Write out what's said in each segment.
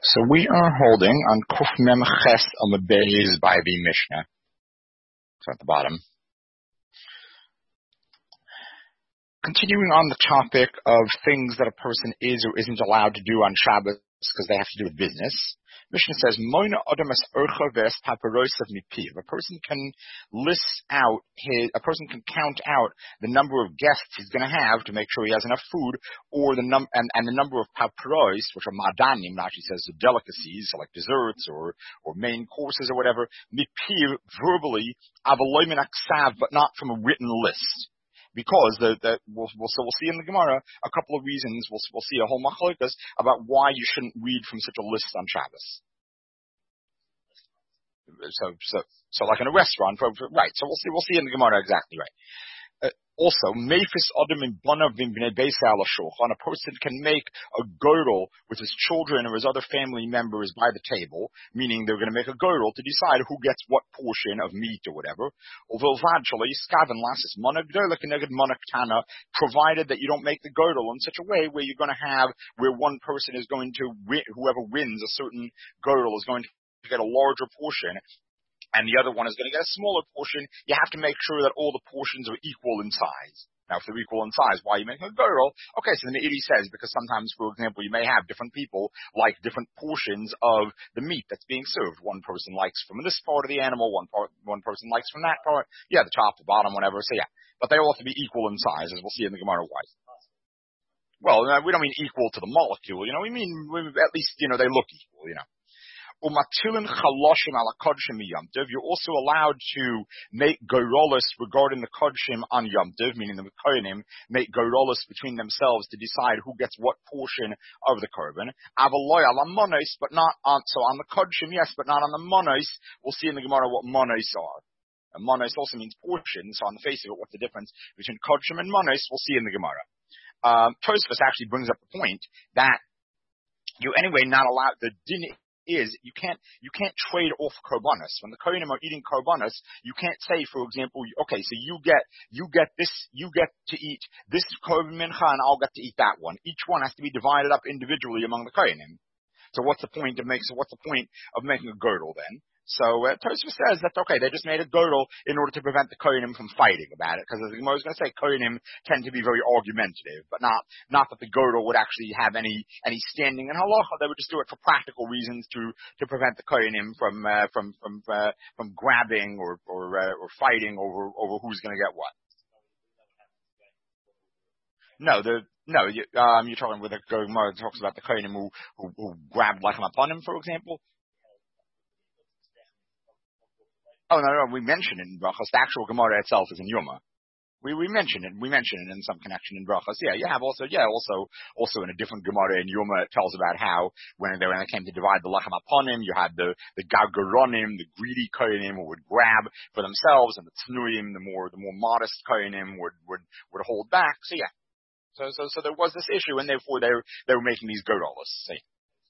So we are holding on Kuf Mem Ches Amabeis by the Mishnah. So at the bottom. Continuing on the topic of things that a person is or isn't allowed to do on Shabbos because they have to do with business. Mishnah says, Moina Odamas Urcha Ves Paparosav Mipiv. A person can count out the number of guests he's going to have to make sure he has enough food, or the number of paparos, which are madanim, actually says the delicacies, so like desserts or main courses or whatever, mipiv, verbally, avaloimin aksav, but not from a written list. Because we'll see in the Gemara a couple of reasons. We'll see a whole machlokas about why you shouldn't read from such a list on Shabbos. So like in a restaurant, right? So we'll see in the Gemara exactly right. Also, Mephis Adam in Banav Bnei Beis Al Shulchan, a person can make a girdle with his children or his other family members by the table, meaning they're going to make a girdle to decide who gets what portion of meat or whatever. Although eventually, Skaven Lasses Monag Gdola Keneged Monag Tana, provided that you don't make the girdle in such a way where you're going to have where one person is going to whoever wins a certain girdle is going to get a larger portion, and the other one is going to get a smaller portion. You have to make sure that all the portions are equal in size. Now, if they're equal in size, why are you making a girdle? Okay, so the Meiri says, because sometimes, for example, you may have different people like different portions of the meat that's being served. One person likes from this part of the animal, one person likes from that part. Yeah, the top, the bottom, whatever. So yeah, but they all have to be equal in size, as we'll see in the Gemara why. Well, we don't mean equal to the molecule, we mean at least, they look equal, You're also allowed to make goyrolis regarding the kodshim on Yom Tov, meaning the kohanim make goyrolis between themselves to decide who gets what portion of the korban. But not on the kodshim, yes, but not on the monos. We'll see in the Gemara what monos are. And monos also means portion, so on the face of it, what's the difference between kodshim and monos? We'll see in the Gemara. Tosfos actually brings up the point that you anyway not allowed the din is you can't trade off korbanos. When the kohanim are eating korbanos, you can't say, for example, okay, so you get to eat this korban mincha and I'll get to eat that one. Each one has to be divided up individually among the kohanim. So what's the point of making a girdle then? So Tosfos says that okay, they just made a girdle in order to prevent the kohanim from fighting about it, because as the Gemara is going to say, kohanim tend to be very argumentative, but not that the girdle would actually have any standing in halacha. They would just do it for practical reasons to prevent the kohanim from grabbing or fighting over who's going to get what. You're talking with the Gemara talks about the kohanim who grabbed lechem upon him, for example. Oh, no, we mentioned it in Brachos. The actual Gemara itself is in Yoma. We mentioned it in some connection in Brachos. Yeah, you have also in a different Gemara in Yoma, it tells about how when they came to divide the lechem upon him, you had the gargaronim, the greedy kohanim who would grab for themselves, and the tnuim, the more modest kohanim would hold back. So yeah. So there was this issue, and therefore they were making these girdles. See.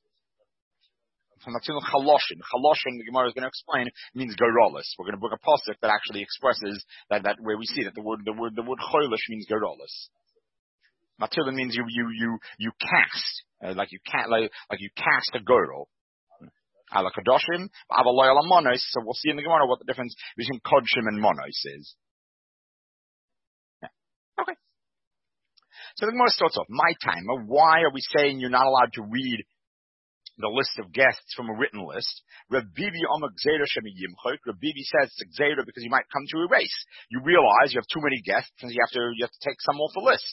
Chaloshin, the Gemara is going to explain, means girolis. We're going to bring a pasuk that actually expresses that where we see that the word cholish means girolis. Matilin means you cast, like you cast a girdle. Ala kadoshim, avaloy ala monos. So we'll see in the Gemara what the difference between kodshim and monos is. Yeah. Okay. So the Gemara starts off, my time. Why are we saying you're not allowed to read the list of guests from a written list? Rav Bibi says it's gzeira because you might come to erase. You realize you have too many guests and you have to take some off the list.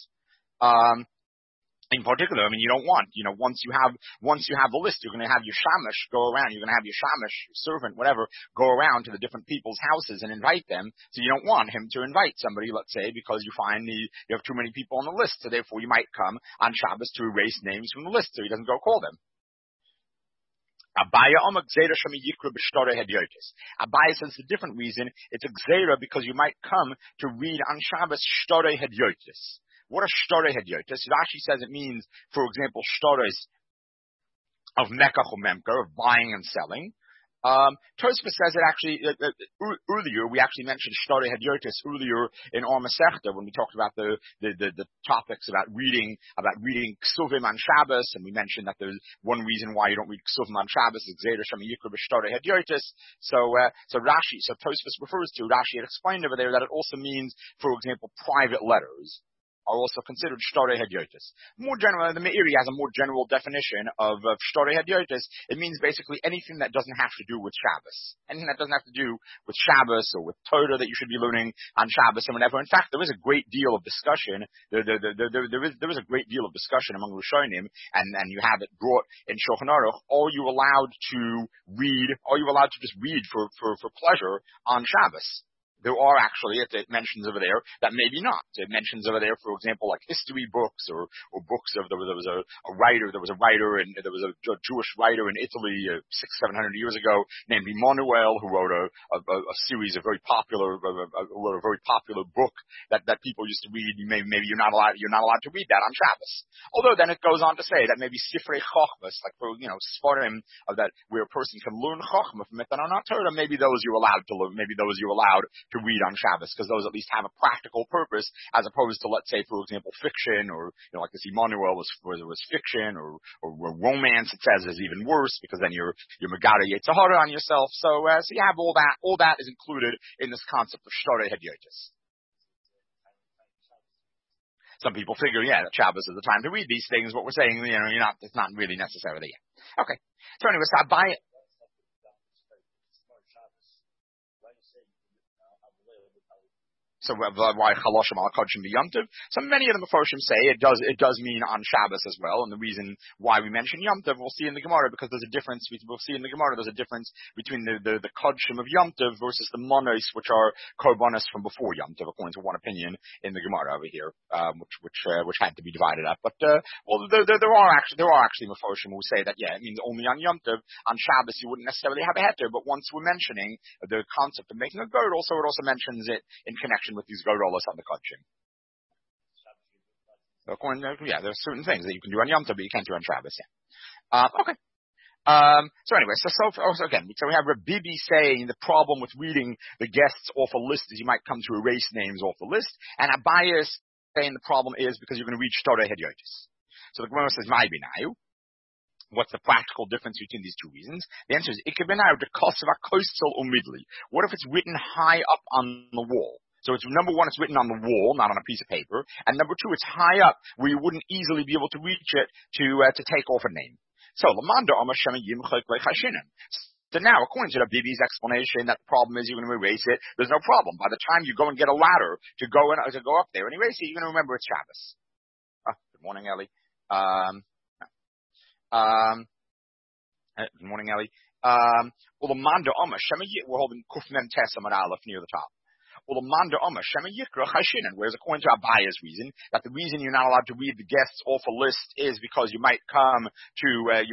In particular, you don't want, once you have the list, you're going to have your shamash go around. You're going to have your shamash, servant, whatever, go around to the different people's houses and invite them. So you don't want him to invite somebody, let's say, because you find you have too many people on the list. So therefore you might come on Shabbos to erase names from the list so he doesn't go call them. Abaya says a different reason. It's a gzeira because you might come to read on Shabbos shtore hedyotis. What are shtore hedyotis? Rashi says it means, for example, shtores of mekach or memker, of buying and selling. Tosfos says it actually, earlier, we actually mentioned Shtare Hedyotis earlier in our Masechta when we talked about the topics about reading Ksuvim on Shabbos, and we mentioned that there's one reason why you don't read Ksuvim on Shabbos is Gzeidah Shema Yikra B'Shtare Hedyotis. So Tosfos refers to, Rashi had explained over there that it also means, for example, private letters are also considered Shtare Hedyotis. More generally, the Meiri has a more general definition of Shtare Hedyotis. It means basically anything that doesn't have to do with Shabbos. Anything that doesn't have to do with Shabbos or with Torah that you should be learning on Shabbos and whatever. In fact, there is a great deal of discussion. There is a great deal of discussion among Rishonim, and you have it brought in Shulchan Aruch. Are you allowed to just read for pleasure on Shabbos? There are actually, it mentions over there that maybe not. It mentions over there, for example, like history books or books of, there was a writer, there was a Jewish writer in Italy 600-700 years ago named Immanuel who wrote a series of very popular, who wrote a very popular book that people used to read. Maybe you're not allowed to read that on Shabbos. Although then it goes on to say that maybe Sifrei Chochmas, like for, Sfarim, of that where a person can learn Chochma from it that are not Torah, maybe those you're allowed to learn, maybe those you're allowed to read on Shabbos, because those at least have a practical purpose, as opposed to, let's say, for example, fiction, or like this Immanuel was fiction, or romance. It says is even worse, because then you're Megara Yetzirah on yourself. So you have all that. All that is included in this concept of Shtare Hedyotis. Some people figure, that Shabbos is the time to read these things. What we're saying, it's not really necessarily yet. Okay. So anyway, so I buy it. So why chaloshim al kodshim b'yomtiv? So many of the Meforshim say it does mean on Shabbos as well. And the reason why we mention yomtiv, we'll see in the Gemara, because there's a difference. We'll see in the Gemara there's a difference between the kodshim of yomtiv versus the monos, which are korbanos from before yomtiv, according to one opinion in the Gemara over here, which had to be divided up. But there are actually Meforshim who say that it means only on yomtiv. On Shabbos you wouldn't necessarily have a heter, but once we're mentioning the concept of making a girdle, so it also mentions it in connection with these girdles on the kodshim. There's certain things that you can do on Yom Tov, but you can't do on Shabbos. Okay. So anyway, so again, so we have Rabbi Bibi saying the problem with reading the guests off a list is you might come to erase names off the list, and Abaye is saying the problem is because you're going to read Shtare Hedyotis. So the Gemara says, "My binayu." What's the practical difference between these two reasons? The answer is Ikebinayu de Kosova Kostel Umidli. What if it's written high up on the wall? So it's, number one, it's written on the wall, not on a piece of paper. And number two, it's high up where you wouldn't easily be able to reach it to take off a name. So, Lamanda Amar Shema Yimchak Lechashinim. So now, according to the Bibi's explanation, that the problem is you're going to erase it. There's no problem. By the time you go and get a ladder to go up there and erase it, you're going to remember it's Shabbos. Good morning, Ellie. Good morning, Ellie. Lamanda Amar Shema Yimchak. We're holding Kuf Mem Tes Amar Aleph near the top. Whereas according to Abaye's reason, that the reason you're not allowed to read the guests off a list is because you might come to read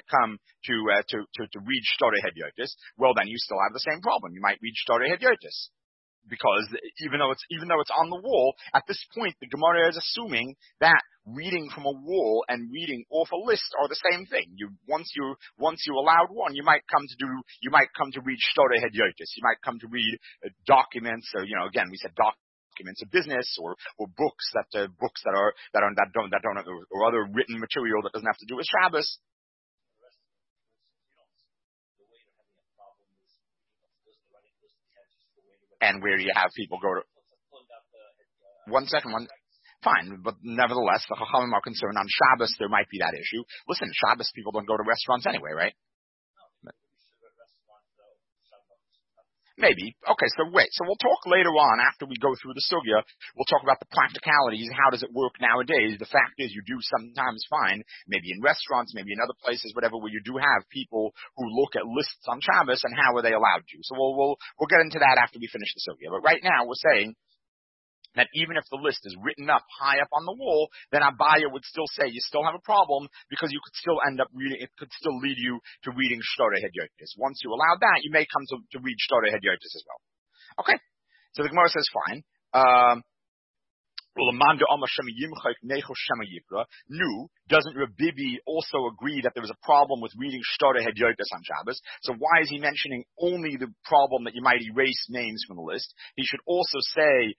Shtare Hedyotis. Well, then you still have the same problem. You might read Shtare Hedyotis. Because even though it's on the wall, at this point the Gemara is assuming that reading from a wall and reading off a list are the same thing. Once you allowed one, you might come to read Shtare Hedyotis. You might come to read documents, or again we said documents of business or books that don't or other written material that doesn't have to do with Shabbos. And where you have people go to 1 second. Fine, but nevertheless, the Chachamim are concerned on Shabbos there might be that issue. Listen, Shabbos people don't go to restaurants anyway, right? Maybe. Okay, so wait. So we'll talk later on after we go through the sugya. We'll talk about the practicalities. How does it work nowadays? The fact is you do sometimes find, maybe in restaurants, maybe in other places, whatever, where you do have people who look at lists on Shabbos and how are they allowed to. So we'll get into that after we finish the sugya. But right now we're saying that even if the list is written up high up on the wall, then Abaye would still say you still have a problem because you could still end up reading, it could still lead you to reading Shtare Hedyotis. Once you allow that, you may come to read Shtare Hedyotis as well. Okay? So the Gemara says fine. Doesn't Rabbi also agree that there was a problem with reading Shtarei Hedyotis on Shabbos? So why is he mentioning only the problem that you might erase names from the list? He should also say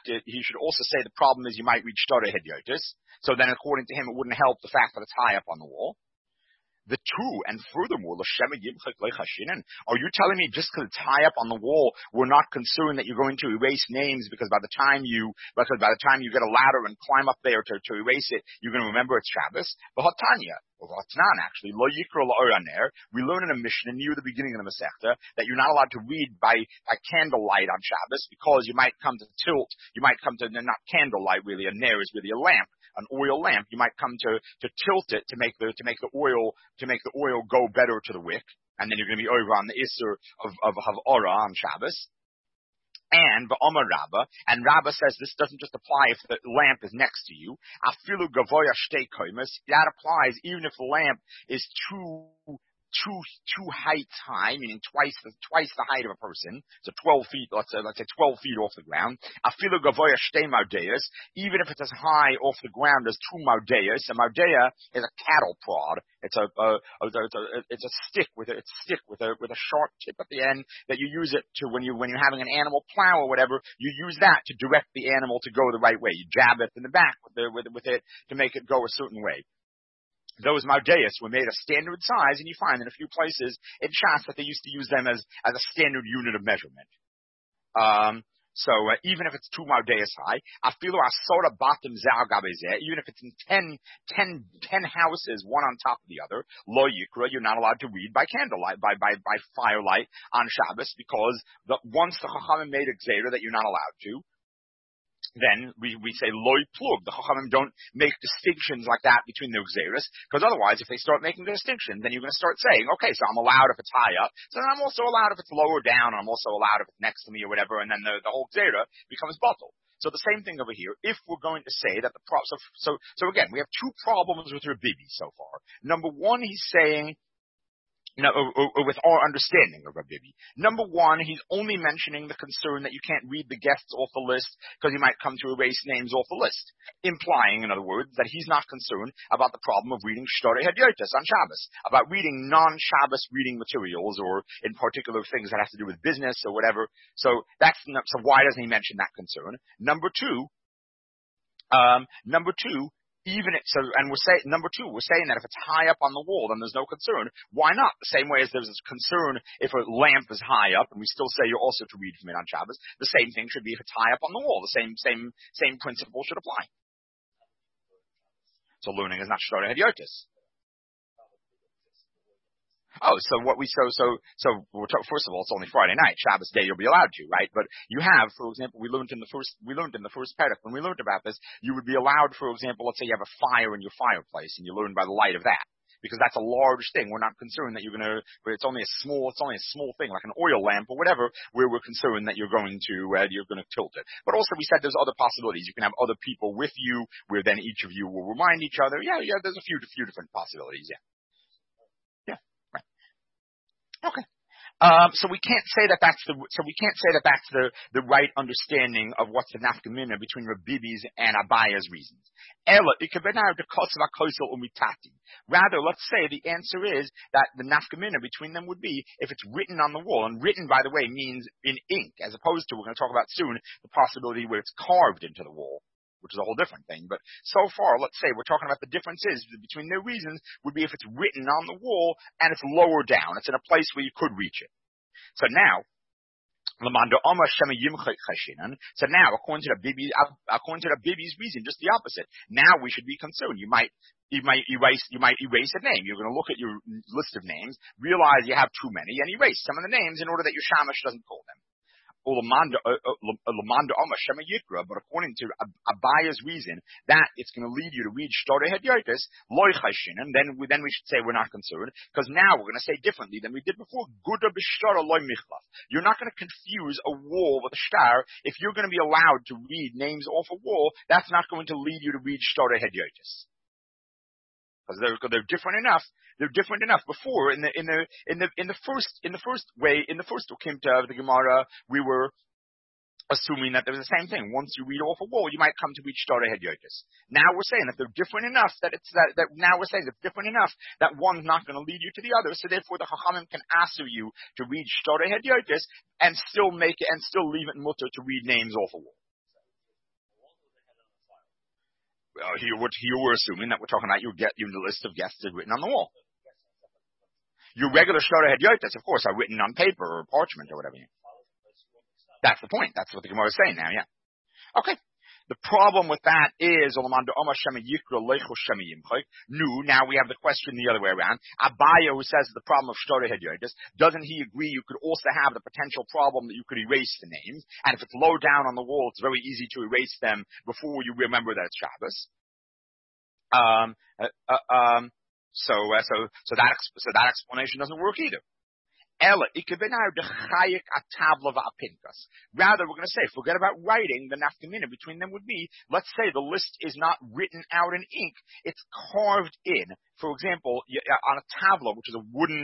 the problem is you might read Shtarei Hedyotis. So then according to him it wouldn't help the fact that it's high up on the wall. The two, and furthermore, are you telling me just because it's high up on the wall, we're not concerned that you're going to erase names because by the time you get a ladder and climb up there to erase it, you're going to remember it's Shabbos? V'hatanya, or Vatnan actually, lo yikra la'oraner, we learn in a Mishnah near the beginning of the Masechta that you're not allowed to read by candlelight on Shabbos because you might come to not candlelight really, a ner is really a lamp. An oil lamp, you might come to tilt it to make the oil go better to the wick, and then you're going to be over on the Isser of Havora on Shabbos. And Ba'omar Rabba, and Rabba says this doesn't just apply if the lamp is next to you. Afilu gavoya shtei koimas, that applies even if the lamp is two heights high, meaning twice the height of a person, so 12 feet, let's say 12 feet off the ground. Afilu gavoya shtei mardeas, even if it's as high off the ground as 2 mardeas. A mardea is a cattle prod. It's a stick with a sharp tip at the end that you use it to when you're having an animal plow or whatever. You use that to direct the animal to go the right way. You jab it in the back with it to make it go a certain way. Those mardeas were made a standard size, and you find in a few places in Shas that they used to use them as a standard unit of measurement. So even if it's 2 mardeas high, afilu asora batim zeh gabezeh, even if it's in 10 houses, one on top of the other, lo yikra, you're not allowed to read by candlelight, by firelight on Shabbos, because once the Chachamim made a gzeira that you're not allowed to, then we say loy plug. The Chachamim don't make distinctions like that between the Xeris, because otherwise, if they start making the distinction, then you're going to start saying, okay, so I'm allowed if it's high up, so then I'm also allowed if it's lower down, and I'm also allowed if it's next to me or whatever, and then the whole Xera becomes bottle. So the same thing over here. If we're going to say that so again, we have 2 problems with Rabbi so far. Number one, he's saying, with our understanding of Rabbi. Number one, he's only mentioning the concern that you can't read the guests off the list because you might come to erase names off the list, implying, in other words, that he's not concerned about the problem of reading Shtarei Hedyotis on Shabbos, about reading non-Shabbos reading materials, or in particular things that have to do with business or whatever. So why doesn't he mention that concern? Number two, number two, we're saying that if it's high up on the wall, then there's no concern. Why not? The same way as there's this concern if a lamp is high up, and we still say you're also to read from it on Shabbos, the same thing should be if it's high up on the wall. The same principle should apply. So learning is not Shtarei Hedyotis. Oh, so first of all, it's only Friday night. Shabbos day you'll be allowed to, right? But you have, for example, we learned in the first parak, when we learned about this, you would be allowed, for example, let's say you have a fire in your fireplace and you learn by the light of that. Because that's a large thing. We're not concerned that it's only a small thing, like an oil lamp or whatever, where we're concerned that you're going to tilt it. But also we said there's other possibilities. You can have other people with you, where then each of you will remind each other. Yeah, there's a few different possibilities, yeah. Okay. So we can't say that that's the right understanding of what's the nafkamina between Rabbi's and Abaya's reasons. Rather, let's say the answer is that the nafkamina between them would be if it's written on the wall, and written, by the way, means in ink, as opposed to, we're going to talk about soon, the possibility where it's carved into the wall, which is a whole different thing. But so far, let's say we're talking about the differences between their reasons would be if it's written on the wall and it's lower down. It's in a place where you could reach it. So now, according to the Bibi's reason, just the opposite. Now we should be concerned. You might erase a name. You're going to look at your list of names, realize you have too many, and erase some of the names in order that your shamash doesn't call them. But according to Abaya's reason, that it's going to lead you to read Shtarei Hedyotis, loy chashin, and then we should say we're not concerned, because now we're going to say differently than we did before. Guda b'shtar loy michlaf. You're not going to confuse a wall with a shtar. If you're going to be allowed to read names off a wall, that's not going to lead you to read Shtarei Hedyotis. Because they're different enough. They're different enough. Before in the first Ukimta of the Gemara, we were assuming that there's the same thing. Once you read off a wall, you might come to reach Shtarei Hedyotis. Now we're saying that they're different enough that now we're saying it's different enough that one's not going to lead you to the other, so therefore the Chachamim can answer you to read Shtarei Hedyotis and still make it and still leave it mutter to read names off a wall. Well, here we're assuming that we're talking about you the list of guests is written on the wall. Your regular Shtarei Hedyotis, of course, are written on paper or parchment or whatever. That's the point. That's what the Gemara is saying now, yeah. Okay. The problem with that is, now we have the question the other way around. Abaya, who says the problem of Shtarei Hedyotis, doesn't he agree you could also have the potential problem that you could erase the names, and if it's low down on the wall, it's very easy to erase them before you remember that it's Shabbos. So that explanation doesn't work either. Rather, we're going to say, forget about writing, the nafkamina between them would be, let's say the list is not written out in ink, it's carved in. For example, on a tabla, which is a wooden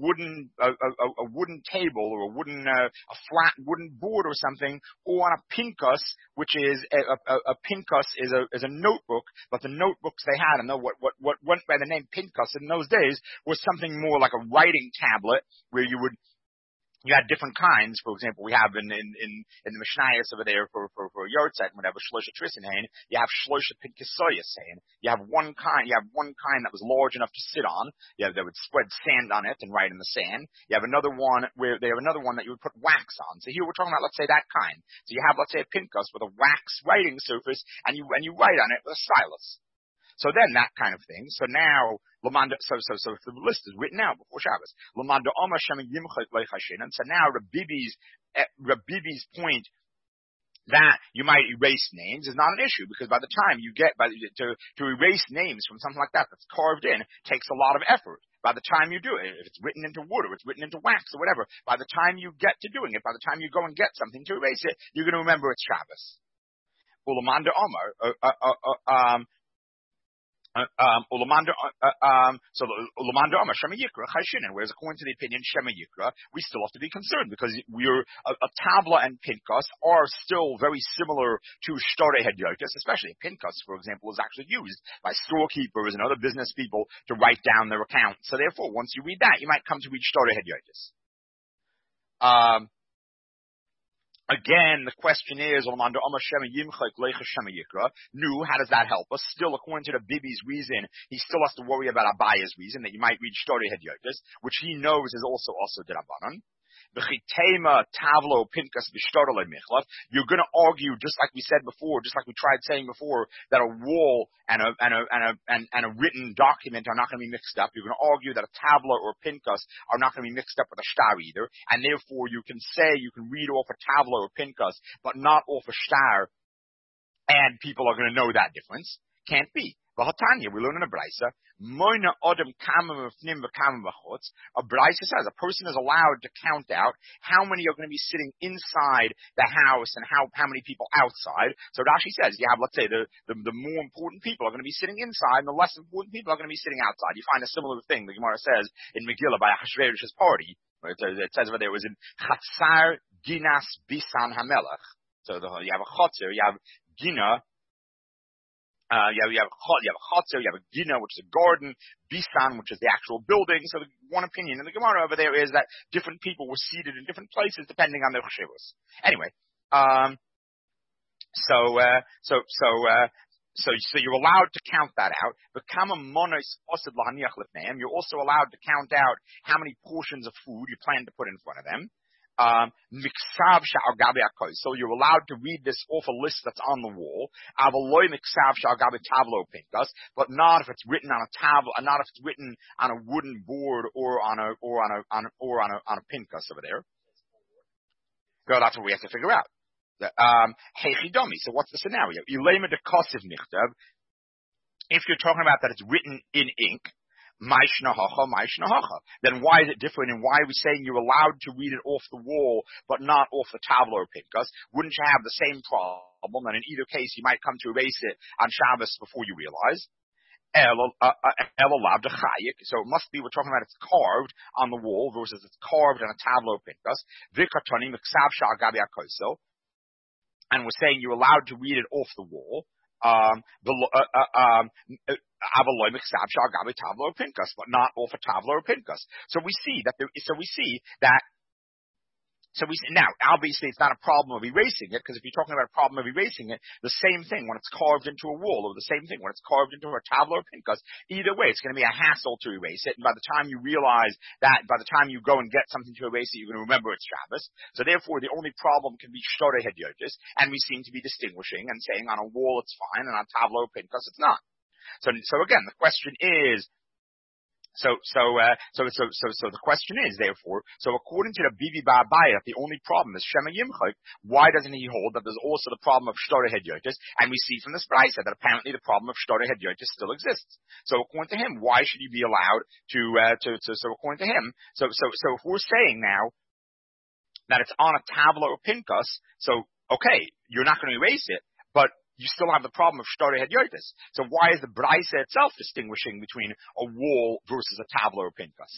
table or a flat wooden board or something, or on a pinkas, which is a pinkas is a notebook, but the notebooks they had, and what went by the name pinkas in those days was something more like a writing tablet where you had different kinds. For example, we have in the Mishnayos over there for Yortzeit, whatever, Shlosha Trisinhain, you have Shlosha Pinkasoyas saying. You have one kind that was large enough to sit on. They would spread sand on it and write in the sand. You have another one that you would put wax on. So here we're talking about, let's say, that kind. So you have, let's say, a Pinkas with a wax writing surface, and you write on it with a stylus. So then that kind of thing. So now, so if the list is written out before Shabbos, and so now Rabbi's point that you might erase names is not an issue, because by the time you get to erase names from something like that's carved in takes a lot of effort. By the time you do it, if it's written into wood or it's written into wax or whatever, by the time you get to doing it, by the time you go and get something to erase it, you're going to remember it's Shabbos. Whereas according to the opinion Shema Yikra, we still have to be concerned because a tabla and pinkas are still very similar to Shtarei Hedyotis, especially pinkas, for example, is actually used by storekeepers and other business people to write down their accounts. So therefore, once you read that, you might come to read Shtarei Hedyotis. Again, the question is, how does that help us? Still, according to the Bibi's reason, he still has to worry about Abaya's reason, that you might read Shtarei Hedyotis, which he knows is also D'Rabbanan. You're going to argue, just like we said before, just like we tried saying before, that a wall and a written document are not going to be mixed up. You're going to argue that a tabla or a pinkas are not going to be mixed up with a shtar either, and therefore you can read off a tabla or pinkas, but not off a shtar, and people are going to know that difference. Can't be. V'hatanya, we learn in a brisa, moina odem kamim v'fnim v'kamim v'chutz. A brisa says a person is allowed to count out how many are going to be sitting inside the house and how many people outside. So Rashi says you have, let's say, the more important people are going to be sitting inside, and the less important people are going to be sitting outside. You find a similar thing the Gemara says in Megillah by Achashverosh's party. It says over there, it was in Chatzar Ginas Bisan Hamelach. So you have a chatzar, you have Gina. You have a chotzer, you have a gina, which is a garden, bisan, which is the actual building. So one opinion in the Gemara over there is that different people were seated in different places depending on their cheshivos. Anyway, so you're allowed to count that out. But you're also allowed to count out how many portions of food you plan to put in front of them. So you're allowed to read this off a list that's on the wall, but not if it's written on a tablet, not if it's written on a wooden board or on a pinkas over there. Well, that's what we have to figure out. So what's the scenario? If you're talking about that it's written in ink, then why is it different, and why are we saying you're allowed to read it off the wall but not off the tabla or pinkas? Wouldn't you have the same problem? And in either case, you might come to erase it on Shabbos before you realize. So it must be we're talking about it's carved on the wall versus it's carved on a tabla or pinkas. and we're saying you're allowed to read it off the wall. But not off a tavla or pinkas. So we see that now, obviously it's not a problem of erasing it, because if you're talking about a problem of erasing it, the same thing when it's carved into a wall, or the same thing when it's carved into a tavla or pinkas, either way, it's going to be a hassle to erase it, and by the time you realize that, by the time you go and get something to erase it, you're going to remember it's Shabbos. So therefore, the only problem can be shtorei hedyotis, and we seem to be distinguishing and saying on a wall it's fine, and on tavla or pinkas it's not. So again, the question is, So the question is, therefore, so according to the Bibi Ba'abaya, the only problem is Shema Yimchok. Why doesn't he hold that there's also the problem of Shtorei Hedyotis? And we see from this brisa that apparently the problem of Shtorei Hedyotis still exists. So according to him, why should he be allowed so according to him, so if we're saying now that it's on a tabla or pinkas, so okay, you're not going to erase it, but you still have the problem of Shtorei Hedyotis. So why is the Braisa itself distinguishing between a wall versus a tabla or pinkas?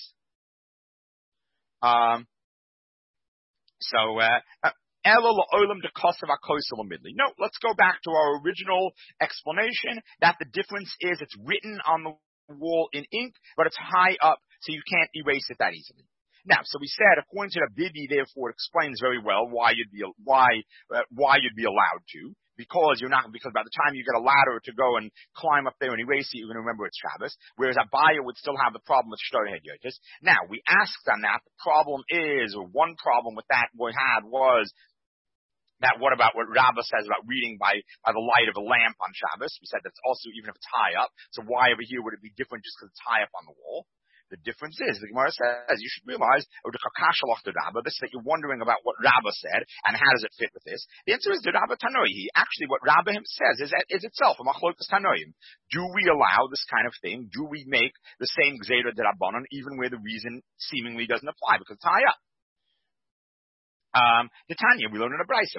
No, let's go back to our original explanation that the difference is it's written on the wall in ink, but it's high up, so you can't erase it that easily. Now, so we said, according to the Bibi, therefore, it explains very well why you'd be allowed to. Because by the time you get a ladder to go and climb up there and erase it, you're going to remember it's Shabbos. Whereas Abaya would still have the problem with Shtorei Hedyotis. Now, we asked on that, the problem is, or one problem with that we had was, that what about what Rabbah says about reading by the light of a lamp on Shabbos? We said that's also even if it's high up. So why over here would it be different just because it's high up on the wall? The difference is, the Gemara says, you should realize, this that you're wondering about what Rabbah said, and how does it fit with this? The answer is, the Rabbah Tanoihi. Actually, what Rabbah him says is itself a machlokas Tanoim. Do we allow this kind of thing? Do we make the same Gzeira D'Rabbanan, even where the reason seemingly doesn't apply, because it's high up? The Tanya, we learn in a brisa.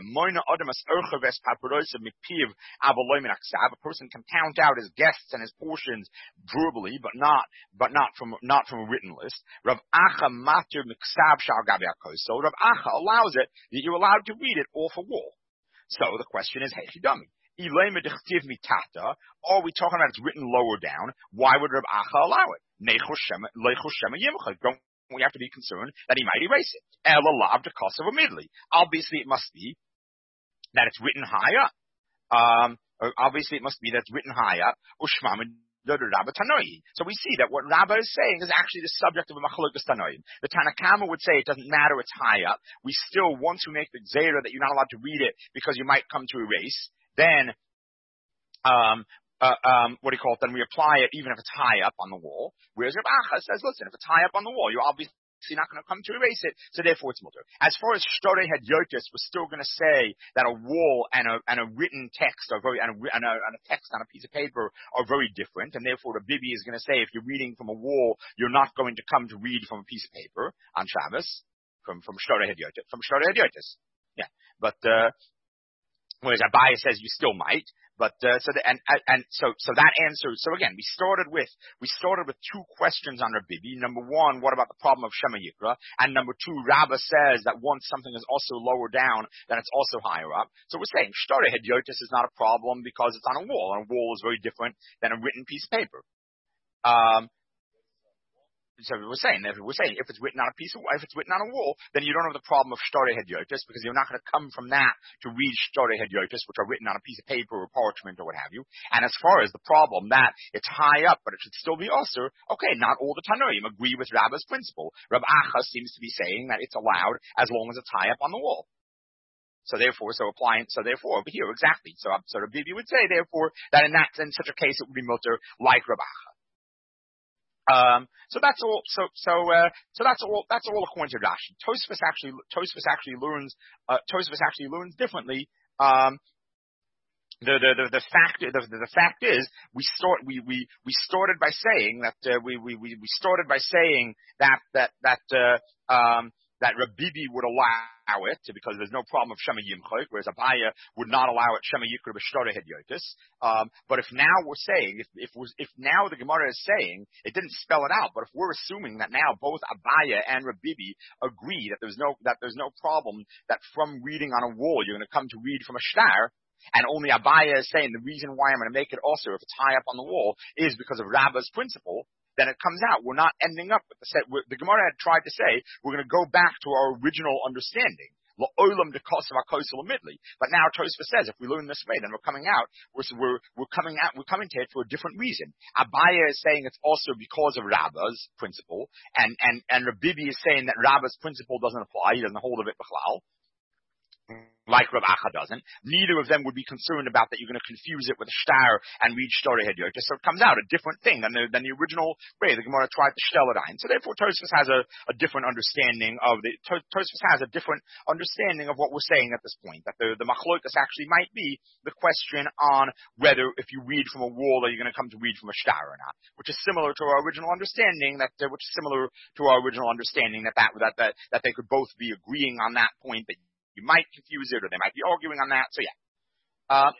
A person can count out his guests and his portions verbally, but not from a written list. Rav Acha matir miksav shal gabi hakos. So Rav Acha allows it that you're allowed to read it off a wall. So the question is, hechidami. Are we talking about it's written lower down? Why would Rav Acha allow it? Don't we have to be concerned that he might erase it. Obviously, it must be that it's written high up. Obviously, it must be that it's written high up. So we see that what Rabbah is saying is actually the subject of a machlokas tanoim. The Tanakama would say it doesn't matter, it's high up. We still, once we make the gzeira that you're not allowed to read it because you might come to erase, then then we apply it even if it's high up on the wall. Whereas Rav Acha says, listen, if it's high up on the wall, you're obviously not going to come to erase it, so therefore it's mutter. As far as Shtorei Hedyotis, we're still going to say that a wall and a written text and a text on a piece of paper are very different, and therefore the Bibi is going to say if you're reading from a wall, you're not going to come to read from a piece of paper on Shabbos from Shtorei Hedyotis. Yeah, but whereas Abaya says you still might. But so that answer. So again, we started with two questions on Rabbi. Number one, what about the problem of Shema Yikra? And number two, Rabbah says that once something is also lower down, then it's also higher up. So we're saying Shtorei Hedyotis is not a problem because it's on a wall, and a wall is very different than a written piece of paper. So we're saying if it's written on a wall, then you don't have the problem of Shtorei Hedyotis because you're not going to come from that to read Shtorei Hedyotis, which are written on a piece of paper or parchment or what have you. And as far as the problem that it's high up, but it should still be also, okay, not all the Tanoim agree with Rabbah's principle. Rav Acha seems to be saying that it's allowed as long as it's high up on the wall. So therefore over here, exactly. So Rabbi would say, therefore, that in such a case it would be mutter like Rav Acha. So that's all. So that's all according to Rashi. Tosfos actually learns differently. The fact is we started by saying that that Rabbibi would allow it because there's no problem of Shema Yimchok, whereas Abaya would not allow it Shema Yikra B'Shtora Hedyotis. But if now we're saying, if now the Gemara is saying, it didn't spell it out, but if we're assuming that now both Abaya and Rabbibi agree that there's no problem that from reading on a wall you're going to come to read from a shtar, and only Abaya is saying the reason why I'm going to make it also if it's high up on the wall is because of Rabba's principle, then it comes out. We're not ending up with the Gemara had tried to say, we're going to go back to our original understanding. But now Tosfos says, if we learn this way, then we're coming to it for a different reason. Abaya is saying it's also because of Rabba's principle, and Rabbibi is saying that Rabba's principle doesn't apply. He doesn't hold of it b'chlal, like Rav Acha doesn't. Neither of them would be concerned about that you're going to confuse it with a shtar and read shtorei hedyotis. So it comes out a different thing than the original way the Gemara tried to shell it on. So therefore Tosfos has a different understanding of what we're saying at this point. That the machlokas actually might be the question on whether if you read from a wall are you going to come to read from a shtar or not, which is similar to our original understanding that they could both be agreeing on that point, that you might confuse it, or they might be arguing on that. So yeah.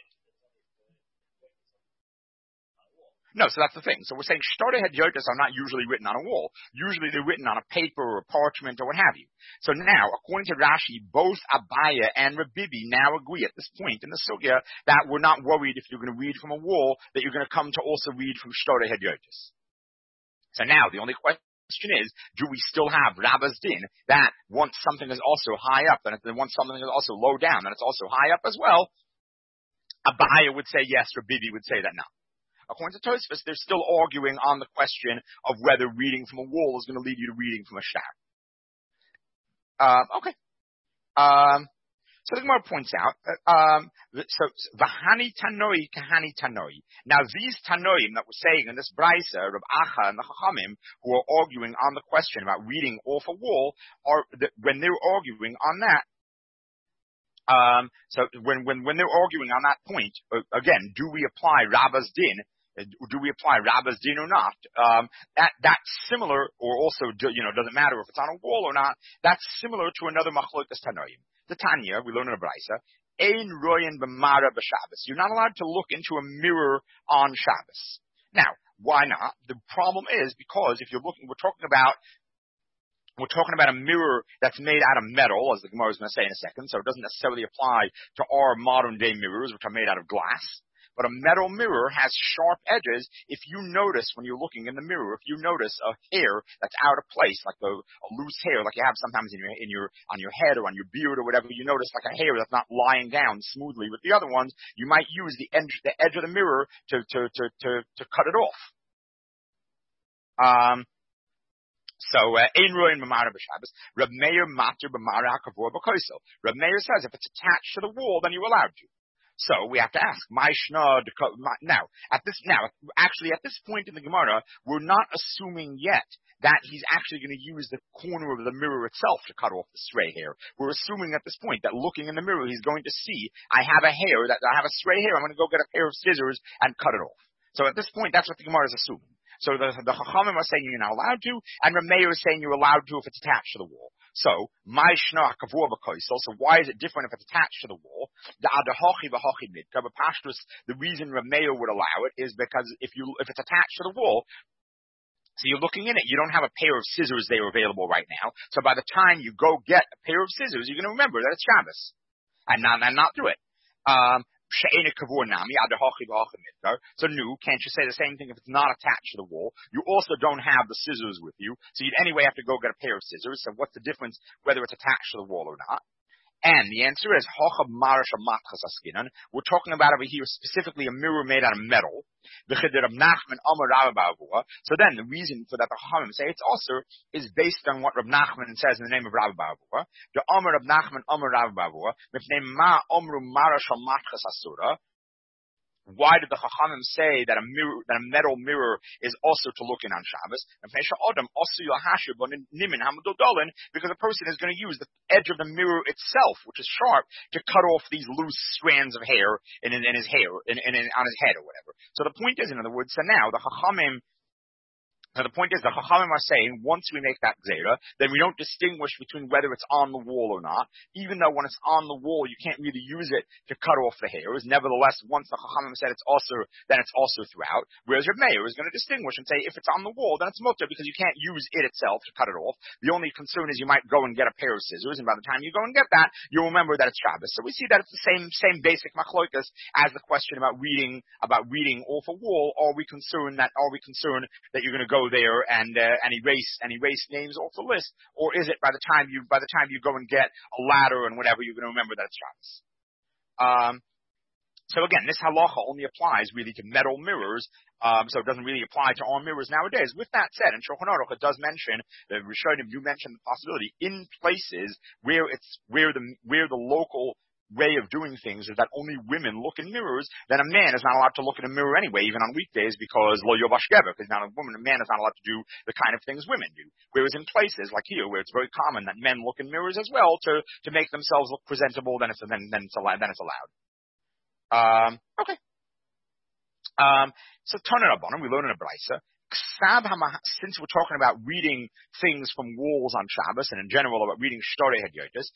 No, so that's the thing. So we're saying shtorei hedyotis are not usually written on a wall. Usually they're written on a paper or a parchment or what have you. So now, according to Rashi, both Abaya and Rabbibi now agree at this point in the sugya that we're not worried if you're going to read from a wall that you're going to come to also read from shtorei hedyotis. So now the only question is, do we still have Rabba's din that once something is also high up, and once something is also low down, then it's also high up as well? Abaya would say yes, Rabbibi would say that no. According to Tosfos, they're still arguing on the question of whether reading from a wall is going to lead you to reading from a shtar. Okay. So the Gemara points out, Vahani Tanoi Kahani Tanoi. Now these Tanoim that we're saying in this Braisa, Rav Acha and the Chachamim, who are arguing on the question about reading off a wall, when they're arguing on that, so when they're arguing on that point, again, do we apply Rabba's din? Do we apply Rabba's din or not? That's similar, or also, doesn't matter if it's on a wall or not. That's similar to another machlokas Tanoim. The Tanya, we learn in a Braisa, Ein royen b'mara b'Shabbos. You're not allowed to look into a mirror on Shabbos. Now, why not? The problem is because if you're looking, we're talking about a mirror that's made out of metal, as the Gemara is going to say in a second, so it doesn't necessarily apply to our modern day mirrors, which are made out of glass. But a metal mirror has sharp edges. If you notice when you're looking in the mirror, if you notice a hair that's out of place, like a loose hair, like you have sometimes on your head or on your beard or whatever, you notice like a hair that's not lying down smoothly with the other ones, you might use the edge of the mirror to cut it off. Ein roin b'mara b'Shabbos. Reb Meir matir b'mara hakavur b'koisel. Reb Meir says if it's attached to the wall, then you're allowed to. So we have to ask, at this point in the Gemara, we're not assuming yet that he's actually going to use the corner of the mirror itself to cut off the stray hair. We're assuming at this point that looking in the mirror, he's going to see, I have a stray hair, I'm going to go get a pair of scissors and cut it off. So at this point, that's what the Gemara is assuming. So the Chachamim are saying you're not allowed to, and Reb Meir is saying you're allowed to if it's attached to the wall. So, so why is it different if it's attached to the wall? The reason Reb Meir would allow it is because if it's attached to the wall, so you're looking in it, you don't have a pair of scissors there available right now. So by the time you go get a pair of scissors, you're going to remember that it's Shabbos and not do it. So can't you say the same thing if it's not attached to the wall? You also don't have the scissors with you, so you'd anyway have to go get a pair of scissors. So what's the difference whether it's attached to the wall or not? And the answer is, we're talking about over here specifically a mirror made out of metal. So then the reason for that the Chachamim say it's also is based on what Rab Nachman says in the name of Rabbi Bar Avua. The Amar Rab Nachman Amar Rabbi Bar Avua, why did the Chachamim say that a metal mirror is also to look in on Shabbos? Because a person is going to use the edge of the mirror itself, which is sharp, to cut off these loose strands of hair in his hair, on his head or whatever. So the point is, in other words, so now the Chachamim Now the point is, the Chachamim are saying, once we make that Gzeira, then we don't distinguish between whether it's on the wall or not, even though when it's on the wall, you can't really use it to cut off the hairs. Nevertheless, once the Chachamim said it's also, then it's also throughout. Whereas Reb Meir is going to distinguish and say, if it's on the wall, then it's mutter, because you can't use it itself to cut it off. The only concern is you might go and get a pair of scissors, and by the time you go and get that, you'll remember that it's Shabbos. So we see that it's the same basic machlokas as the question about reading off a wall. Are we concerned that you're going to go there and erase names off the list, or is it by the time you go and get a ladder and whatever, you're going to remember that it's Shabbos? So again, this halacha only applies really to metal mirrors, so it doesn't really apply to all mirrors nowadays. With that said, in Shulchan Aruch it does mention, the Rishonim do mention the possibility in places where the local way of doing things is that only women look in mirrors, then a man is not allowed to look in a mirror anyway, even on weekdays, because lo yovash gever, because now a man is not allowed to do the kind of things women do. Whereas in places like here, where it's very common that men look in mirrors as well to make themselves look presentable, then it's allowed. Okay. So Tana Rabbanan, we learn in a Braisa. Since we're talking about reading things from walls on Shabbos, and in general about reading Shtorei Hadyotis,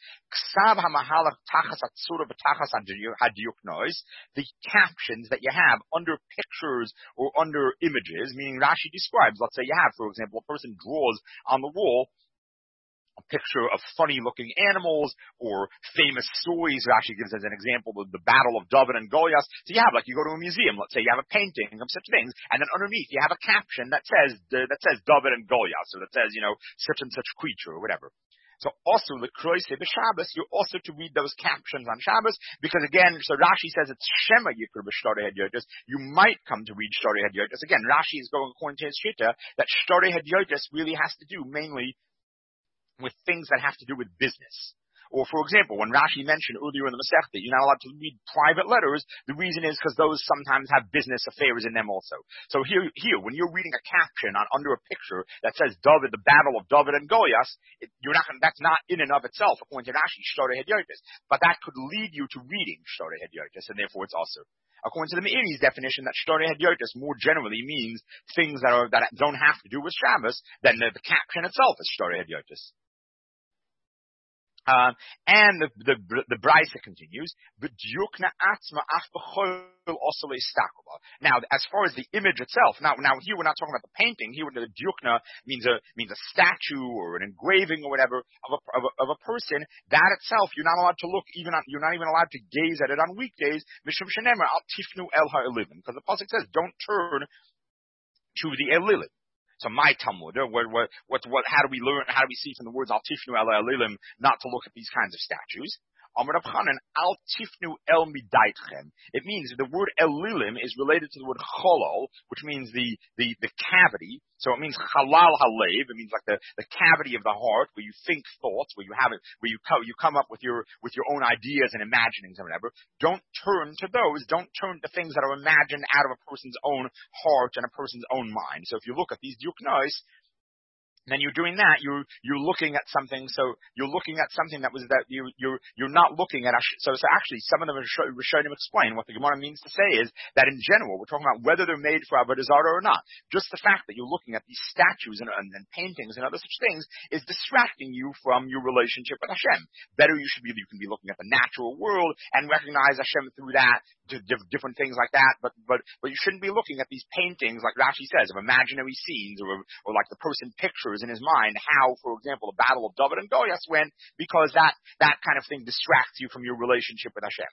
the captions that you have under pictures or under images, meaning Rashi describes, let's say you have, for example, a person draws on the wall a picture of funny-looking animals or famous stories. Rashi gives as an example the Battle of David and Goliath. So you have, like, you go to a museum, let's say you have a painting of such things, and then underneath you have a caption that says David and Goliath, so that says, such and such creature or whatever. So also the Kroise b'Shabbos, you're also to read those captions on Shabbos, because again, so Rashi says it's Shema Yikr b'Shtorei Hadyotis. You might come to read Shtorei Hadyotis. Again, Rashi is going according to his shita that Shtorei Hadyotis really has to do mainly with things that have to do with business. Or, for example, when Rashi mentioned earlier in the Masechta, you're not allowed to read private letters, the reason is because those sometimes have business affairs in them also. So here, when you're reading a caption under a picture that says David, the Battle of David and Goliath, that's not in and of itself, according to Rashi, Shtorei Hadyotis. But that could lead you to reading Shtorei Hadyotis, and therefore it's also. According to the Meiri's definition, that Shtorei Hadyotis more generally means things that don't have to do with Shabbos, then the caption itself is Shtorei Hadyotis. And the Braisa continues, now, as far as the image itself, now here we're not talking about the painting. Here the Dyukna means a statue or an engraving or whatever of a person. That itself, you're not allowed to look you're not even allowed to gaze at it on weekdays. Mishum shenemer al tifnu el ha'elilim, because the pasuk says, don't turn to the elilim. So my Talmud, how do we see from the words al tifnu el elilim not to look at these kinds of statues? Amar Rav Chanan, al tifnu el midaitchem. It means the word elilim is related to the word cholol, which means the cavity. So it means halal halev. It means like the cavity of the heart, where you think thoughts, where you have it, where you come up with your own ideas and imaginings and whatever. Don't turn to those. Don't turn to things that are imagined out of a person's own heart and a person's own mind. So if you look at these diuknos, then you're doing that. You're looking at something. So you're looking at something you're not looking at. So actually, some of them are Rishonim explain what the Gemara means to say is that in general, we're talking about whether they're made for Avodah Zarah or not. Just the fact that you're looking at these statues and paintings and other such things is distracting you from your relationship with Hashem. Better you can be looking at the natural world and recognize Hashem through that, different things like that. But you shouldn't be looking at these paintings, like Rashi says, of imaginary scenes or like the person pictures in his mind how, for example, the Battle of David and Goliath went, because that kind of thing distracts you from your relationship with Hashem.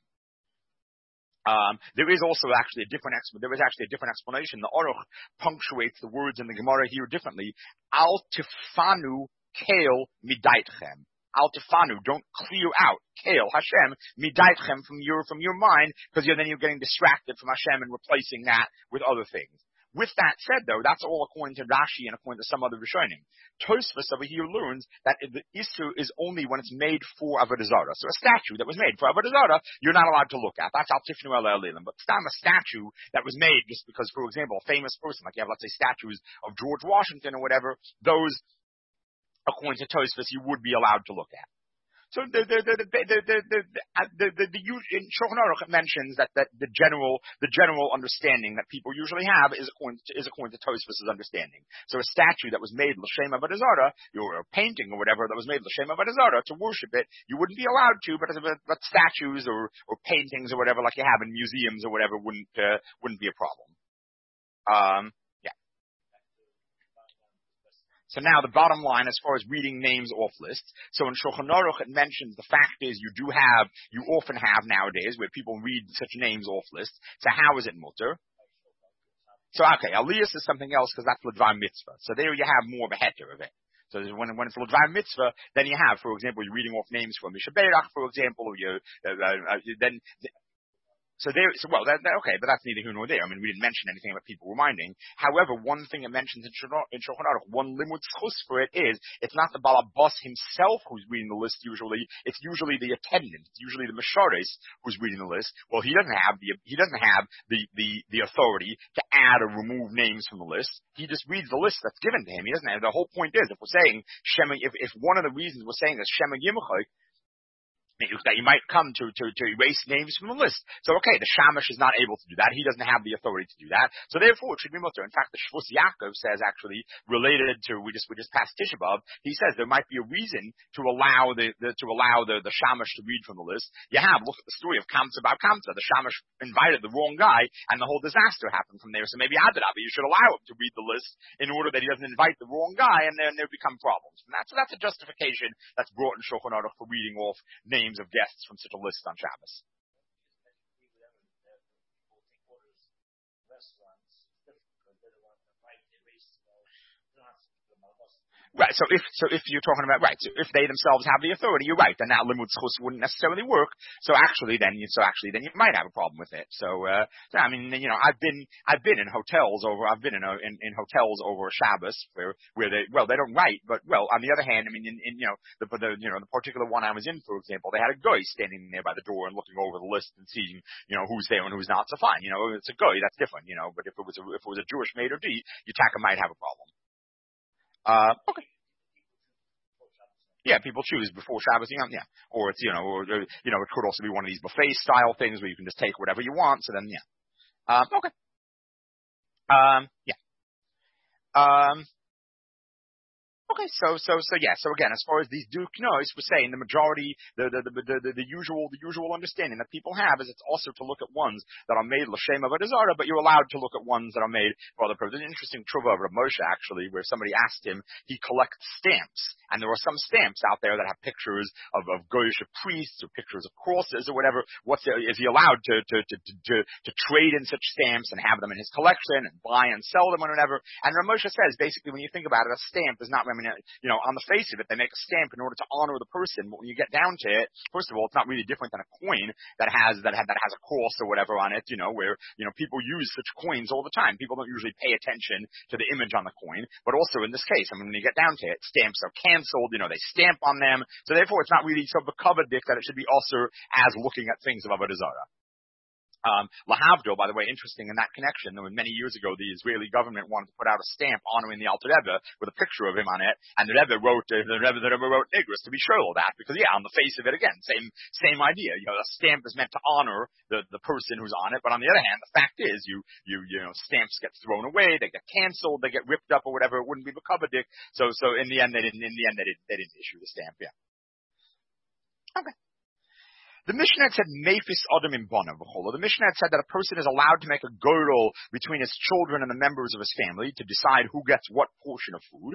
There is actually a different explanation. The Aruch punctuates the words in the Gemara here differently. Al tifanu kale midaitchem. Al tifanu, don't clear out kale Hashem midaitchem from your mind, because then you're getting distracted from Hashem and replacing that with other things. With that said, though, that's all according to Rashi and according to some other Rishonim. Tosfos over here learns that the Isur is only when it's made for Avodah Zarah. So a statue that was made for Avodah Zarah, you're not allowed to look at. That's al tifnu el elilim. But a statue that was made just because, for example, a famous person, like you have, let's say, statues of George Washington or whatever, those, according to Tosfos, you would be allowed to look at. So the in Shulchan Aruch it mentions that the general understanding that people usually have is according to Tosfos' understanding. So a statue that was made l'shem avodah zarah, or a painting or whatever that was made l'shem avodah zarah, to worship it, you wouldn't be allowed to, but statues or paintings or whatever like you have in museums or whatever wouldn't be a problem. Yeah. So now the bottom line, as far as reading names off lists, so in Shulchan Aruch it mentions the fact is you often have nowadays where people read such names off lists. So how is it mutter? So okay, Aliyus is something else because that's l'dvar mitzvah. So there you have more of a heter of it. So when it's l'dvar mitzvah, then you have, for example, you're reading off names from Misha Beirach, for example, or okay, but that's neither here nor there. I mean, we didn't mention anything about people reminding. However, one thing it mentions in Shulchan Aruch, one limud schus for it is, it's not the balabas himself who's reading the list usually, it's usually the attendant, it's usually the mesharis who's reading the list. Well, he doesn't have the authority to add or remove names from the list. He just reads the list that's given to him. He doesn't have, the whole point is, if we're saying Shema, if one of the reasons we're saying is Shema Yimchai, that you might come to erase names from the list. So okay, the shamash is not able to do that. He doesn't have the authority to do that. So therefore it should be mutter. In fact, the Shvus Yaakov says actually related to, we just passed Tisha B'Av, he says there might be a reason to allow the shamash to read from the list. Look at the story of Kamsa Bar Kamsa. The shamash invited the wrong guy and the whole disaster happened from there. So maybe Adarabah, you should allow him to read the list in order that he doesn't invite the wrong guy and then there become problems. So that's a justification that's brought in Shulchan Aruch for reading off names of guests from such a list on Shabbos. Right, so if you're talking about, right, so if they themselves have the authority, you're right, then that limud schus wouldn't necessarily work. So actually then you might have a problem with it. I mean, I've been in hotels over Shabbos where they don't write, but on the other hand, I mean, the particular one I was in, for example, they had a guy standing there by the door and looking over the list and seeing, who's there and who's not. So fine, it's a guy, that's different, but if it was a Jewish maid or D, Yitaka might have a problem. Okay. Yeah, people choose before Shabbos, yeah. Or it's, it could also be one of these buffet style things where you can just take whatever you want, so then, yeah. Okay. Yeah. Okay, so again, as far as these duknos, we're saying the majority, the usual understanding that people have is it's also to look at ones that are made l'shem avodah zarah, but you're allowed to look at ones that are made for other purposes. There's an interesting truvah of Rav Moshe actually, where somebody asked him, he collects stamps, and there are some stamps out there that have pictures of goyish priests or pictures of crosses or whatever. Is he allowed to trade in such stamps and have them in his collection and buy and sell them or whatever? And Rav Moshe says basically when you think about it, a stamp is not. On the face of it, they make a stamp in order to honor the person. But when you get down to it, first of all, it's not really different than a coin that has a cross or whatever on it. Where people use such coins all the time. People don't usually pay attention to the image on the coin. But also in this case, I mean, when you get down to it, stamps are canceled. They stamp on them. So therefore, it's not really sort of a kavadik that it should be also as looking at things of avodah zarah. Lahavdil, by the way, interesting in that connection, many years ago, the Israeli government wanted to put out a stamp honoring the Alter Rebbe with a picture of him on it, and the Rebbe wrote Nigris to be sure of that, because on the face of it, again, same idea. A stamp is meant to honor the person who's on it, but on the other hand, the fact is, stamps get thrown away, they get canceled, they get ripped up or whatever, it wouldn't be Makabadik, so in the end, they didn't issue the stamp, yeah. Okay. The Mishnah had said, Mephis Adam in Bona v'chola. The Mishnah had said that a person is allowed to make a girdle between his children and the members of his family to decide who gets what portion of food.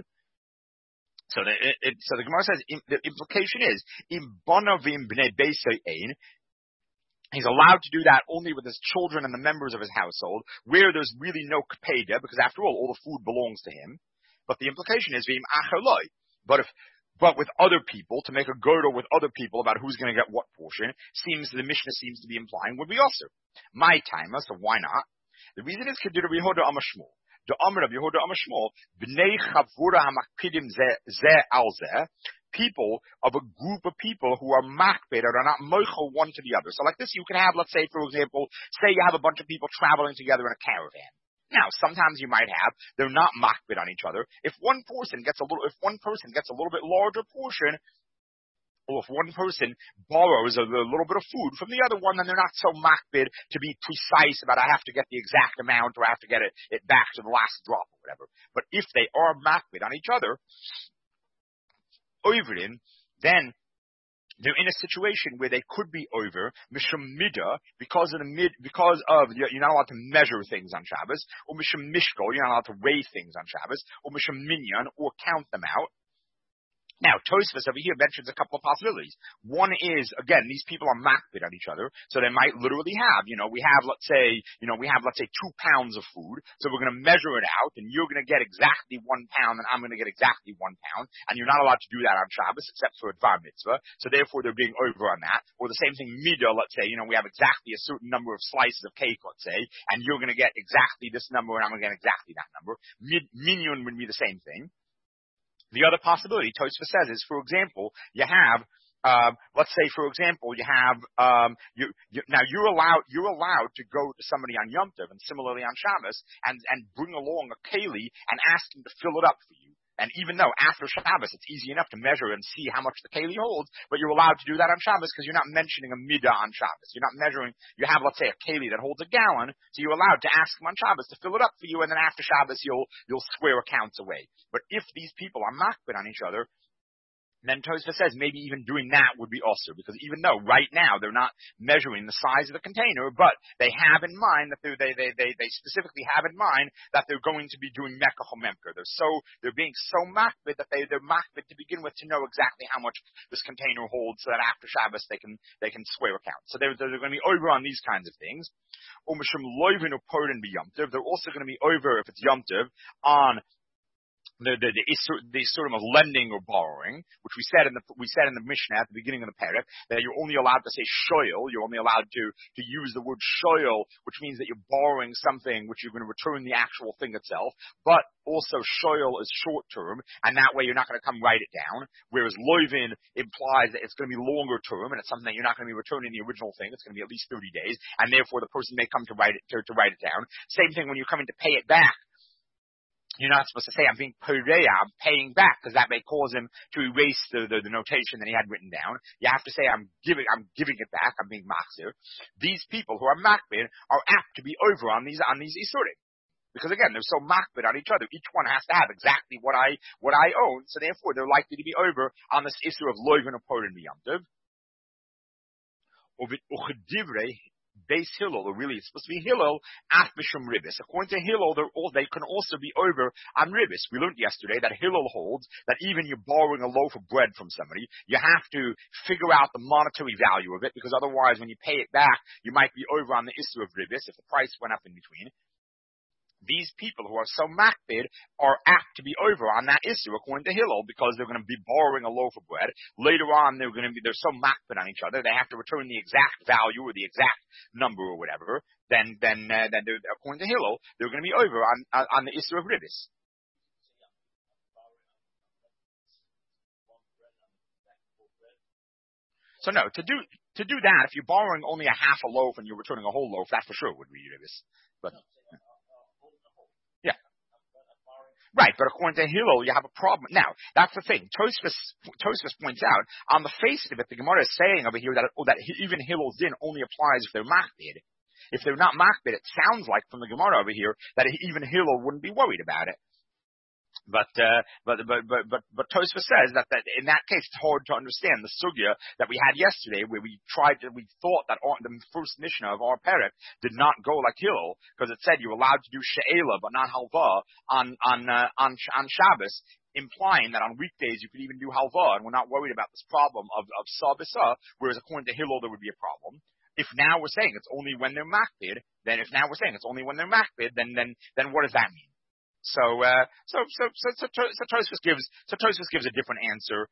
So the Gemara says, the implication is, in Bona v'im bnei beisei ein, he's allowed to do that only with his children and the members of his household, where there's really no kapeda, because after all the food belongs to him. But the implication is, v'im achaloi. But with other people, to make a girdle with other people about who's going to get what portion, the Mishnah seems to be implying would be also. My timer, so why not? The reason is Kedira Yehuda Amashmol. The Amr of Yehuda Amashmol, Bnei Chavura Hamakpidim Ze Al Ze, people of a group of people who are makpid or are not moichel one to the other. So like this, you can have, let's say, for example, you have a bunch of people traveling together in a caravan. Now, sometimes you might have, they're not makbid on each other. If one person gets a little bit larger portion, Well, if one person borrows a little bit of food from the other one, then they're not so makbid to be precise about I have to get the exact amount or I have to get it back to the last drop or whatever. But if they are makbid on each other, overin, then they're in a situation where they could be over mishum mida because of you're not allowed to measure things on Shabbos, or mishum mishkol, you're not allowed to weigh things on Shabbos, or mishum minyan, or count them out. Now, Tosfos over here mentions a couple of possibilities. One is, again, these people are makbid on each other, so they might literally have, let's say 2 pounds of food, so we're going to measure it out, and you're going to get exactly 1 pound, and I'm going to get exactly 1 pound, and you're not allowed to do that on Shabbos, except for a Dvar Mitzvah, so therefore they're being over on that. Or the same thing, midah, let's say, we have exactly a certain number of slices of cake, let's say, and you're going to get exactly this number, and I'm going to get exactly that number. Minyan would be the same thing. The other possibility, Tosfos says, is, for example, you have, let's say, for example, you have, now you're allowed to go to somebody on Yom Tov and similarly on Shabbos and bring along a keli and ask him to fill it up for you. And even though after Shabbos it's easy enough to measure and see how much the keli holds, but you're allowed to do that on Shabbos because you're not mentioning a midah on Shabbos. You're not measuring, you have, let's say, a keli that holds a gallon, so you're allowed to ask him on Shabbos to fill it up for you, and then after Shabbos you'll square accounts away. But if these people are makbid on each other, then Tosfos says maybe even doing that would be also, because even though right now they're not measuring the size of the container, but they have in mind that they specifically have in mind that they're going to be doing mekach or memker. They're being so makbid that they're makbid to begin with to know exactly how much this container holds, so that after Shabbos they can square accounts. So they're going to be over on these kinds of things. They're also going to be over, if it's Yom Tov, on the isurim of lending or borrowing, which we said in the Mishnah at the beginning of the parak, that you're only allowed to say shoyel, you're only allowed to use the word shoyel, which means that you're borrowing something which you're going to return the actual thing itself, but also shoyel is short term, and that way you're not going to come write it down, whereas loivin implies that it's going to be longer term, and it's something that you're not going to be returning the original thing, it's going to be at least 30 days, and therefore the person may come to write it down. Same thing when you're coming to pay it back. You're not supposed to say, I'm being poreya, I'm paying back, because that may cause him to erase the notation that he had written down. You have to say, I'm giving it back, I'm being machzir. These people who are makbid are apt to be over on these isurim. Because again, they're so makbid on each other. Each one has to have exactly what I own, so therefore they're likely to be over on this issue of loivin or porin b'yom tov. Base Hillel, or really it's supposed to be Hillel, at Mishum Ribis. According to Hillel, they can also be over on Ribis. We learned yesterday that Hillel holds that even you're borrowing a loaf of bread from somebody, you have to figure out the monetary value of it, because otherwise when you pay it back, you might be over on the issue of Ribis if the price went up in between. These people who are so makbid are apt to be over on that issue, according to Hillel, because they're going to be borrowing a loaf of bread. Later on, they're so makbid on each other, they have to return the exact value or the exact number or whatever. Then according to Hillel, they're going to be over on the issue of ribis. So no, to do that, if you're borrowing only a half a loaf and you're returning a whole loaf, that for sure would be ribis. But right, but according to Hillel, you have a problem. Now, that's the thing. Tosfos points out, on the face of it, the Gemara is saying over here that even Hillel's din only applies if they're makbid. If they're not makbid, it sounds like from the Gemara over here that even Hillel wouldn't be worried about it. But Tosfos says that in that case it's hard to understand the sugya that we had yesterday, where we thought that the first Mishnah of our parak did not go like Hillel, because it said you're allowed to do she'ela but not halva on Shabbos, implying that on weekdays you could even do halva, and we're not worried about this problem of sabisa, whereas according to Hillel there would be a problem. If now we're saying it's only when they're makbid, then what does that mean? So Tosfos gives a different answer.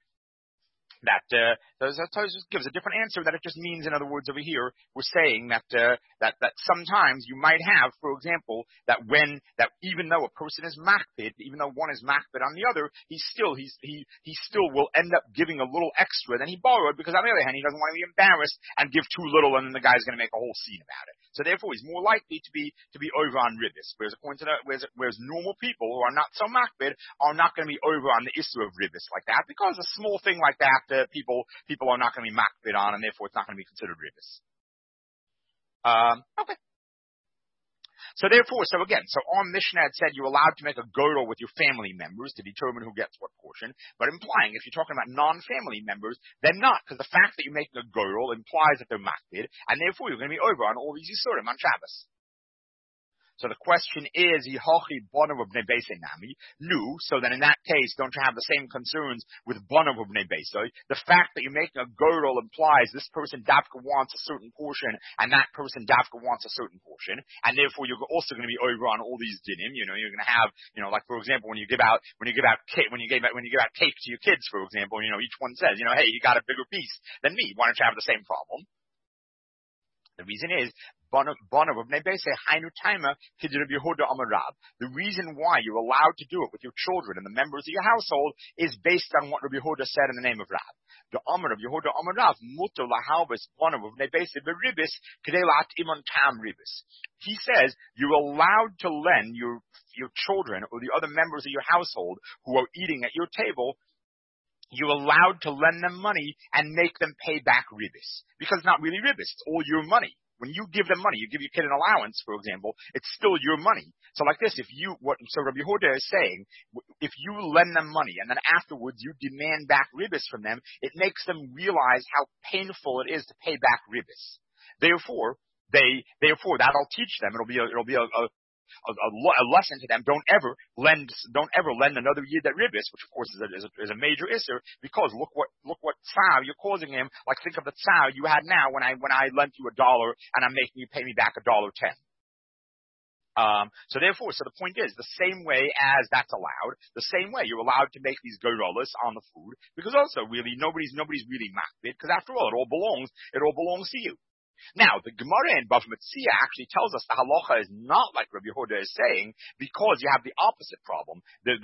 Tosfos gives a different answer that it just means, in other words, over here we're saying that sometimes you might have, for example, that even though a person is makbid, even though one is makbid on the other, he still will end up giving a little extra than he borrowed, because on the other hand he doesn't want to be embarrassed and give too little, and then the guy's going to make a whole scene about it. So therefore he's more likely to be over on ribis, whereas normal people who are not so makbid are not going to be over on the issue of ribis like that, because a small thing like that people are not going to be makbid on, and therefore it's not going to be considered ribis. Okay. So our Mishnah had said you're allowed to make a girdle with your family members to determine who gets what portion, but implying if you're talking about non-family members, then not, because the fact that you're making a girdle implies that they're makbid, and therefore you're going to be over on all these yisurim on Shabbos. So the question is, Yihochi Bonav of Bnei Beisei Nami? No. So then in that case, don't you have the same concerns with Bonav of Bnei Beisei? The fact that you're making a girdle implies this person Davka wants a certain portion, and that person Davka wants a certain portion, and therefore you're also going to be over on all these dinim. You're going to have, like for example, when you give out cake to your kids, for example, each one says, hey, you got a bigger piece than me. Why don't you have the same problem? The reason is, the reason why you're allowed to do it with your children and the members of your household is based on what Rabbi Yehuda said in the name of Rab. The Amar of Yehuda Amar Rav, muter lahalbis bonav of Bnei Beisei beribis kedei la'atimon tam ribis. He says you're allowed to lend your children or the other members of your household who are eating at your table. You're allowed to lend them money and make them pay back ribis. Because it's not really ribis, it's all your money. When you give them money, you give your kid an allowance, for example, it's still your money. So like this, so Rabbi Yehuda is saying, if you lend them money and then afterwards you demand back ribis from them, it makes them realize how painful it is to pay back ribis. Therefore, that'll teach them, it'll be a lesson to them. Don't ever lend another yid that ribis, which of course is a major isser, because look what tzar you're causing him. Like think of the tzar you had now when I lent you $1 and I'm making you pay me back $1.10. So the point is, the same way as that's allowed, the same way you're allowed to make these goyrolas on the food, because also really nobody's really makbid, because after all it all belongs to you. Now, the Gemara in Bava Metzia actually tells us the halacha is not like Rabbi Yehuda is saying, because you have the opposite problem.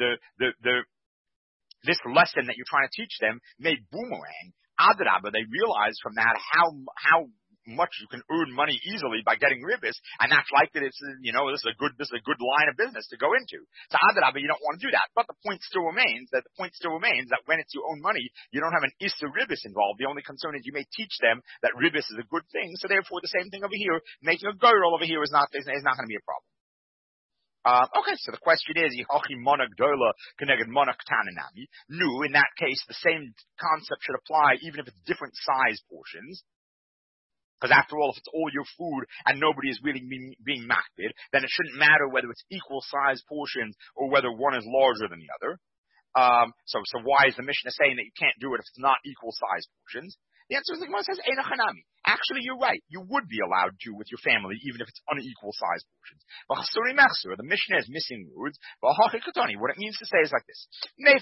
This lesson that you're trying to teach them made boomerang. Adrabah, they realized from that how much you can earn money easily by getting ribis, and that's like that. This is a good line of business to go into. So adrabah, you don't want to do that. But the point still remains that when it's your own money, you don't have an issa ribis involved. The only concern is you may teach them that ribis is a good thing. So therefore, the same thing over here, making a girdle over here is not going to be a problem. Okay, so the question is, Yihochi Monach Dola Keneged Monach Tananami. No, in that case, the same concept should apply even if it's different size portions. Because after all, if it's all your food and nobody is really being makbid, then it shouldn't matter whether it's equal size portions or whether one is larger than the other. So why is the Mishnah saying that you can't do it if it's not equal size portions? The answer is the Gemara says, Einachanami. Actually, you're right. You would be allowed to with your family, even if it's unequal size portions. But the Mishnah is missing words. What it means to say is like this. You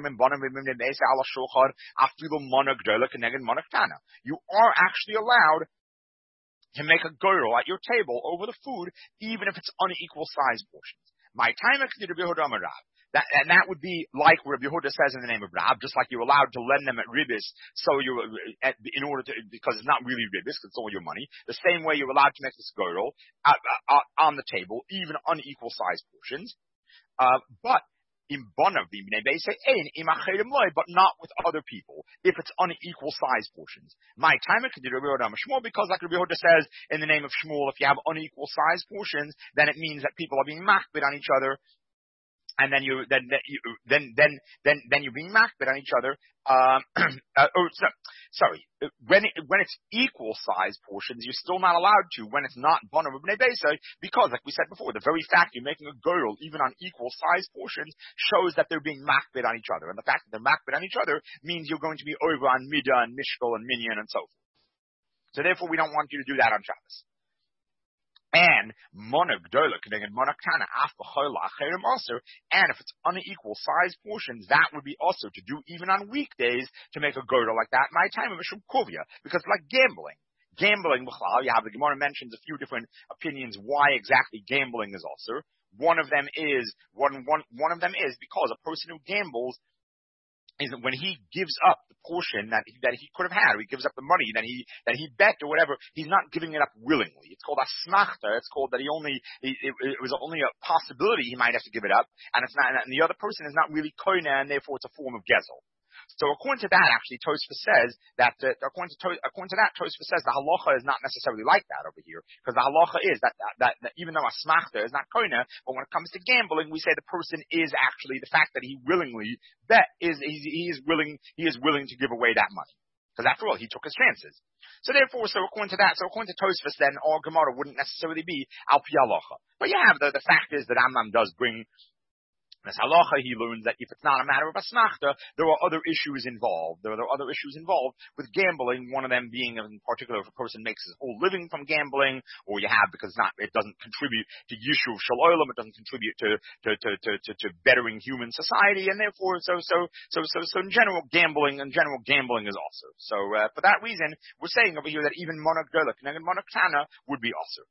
are actually allowed to make a girdle at your table over the food, even if it's unequal size portions. My time and that would be like what Rabbi Yehuda says in the name of Rab, just like you're allowed to lend them at ribis, because it's not really ribis, because it's all your money. The same way you're allowed to make this girdle on the table, even unequal size portions. But in Bonav Bnei Beisei but not with other people, if it's unequal size portions. My time because like Rabbi Yehuda says in the name of Shmuel, if you have unequal size portions, then it means that people are being makbid on each other, and then you're being makbid on each other. When it's equal size portions, you're still not allowed to when it's not Bonav Bnei Beisei, because, like we said before, the very fact you're making a girdle even on equal size portions shows that they're being makbid on each other, and the fact that they're makbid on each other means you're going to be over on midah and mishkal and minyan and so forth. So therefore, we don't want you to do that on Shabbos. And monach gdola connected monach tana after and if it's unequal size portions, that would be also to do even on weekdays to make a girdle like that. My time of Mishum Kovia, because like gambling, you have the Gemara mentions a few different opinions why exactly gambling is also. One of them is because a person who gambles is when he gives up the portion that he could have had, or he gives up the money that he bet or whatever, he's not giving it up willingly. It's called asmachta. It's called that it was only a possibility he might have to give it up, and it's not, and the other person is not really koina, and therefore it's a form of gezel. So according to that, actually, Tosfos says that according to that, Tosfos says the halacha is not necessarily like that over here, because the halacha is that even though asmachta is not koina, but when it comes to gambling, we say the person is actually the fact that he willingly bet he is willing to give away that money, because after all, he took his chances. So therefore, according to Tosfos, then all Gemara wouldn't necessarily be al pi halacha. But you have the fact is that Rambam does bring this halacha. He learns that if it's not a matter of asmachta, there are other issues involved. There are other issues involved with gambling. One of them being, in particular, if a person makes his whole living from gambling, or you have because it doesn't contribute to yishuv shel olam, it doesn't contribute to bettering human society, and therefore, so in general, gambling is also. So for that reason, we're saying over here that even monarch gdola connected monarch tana would be also,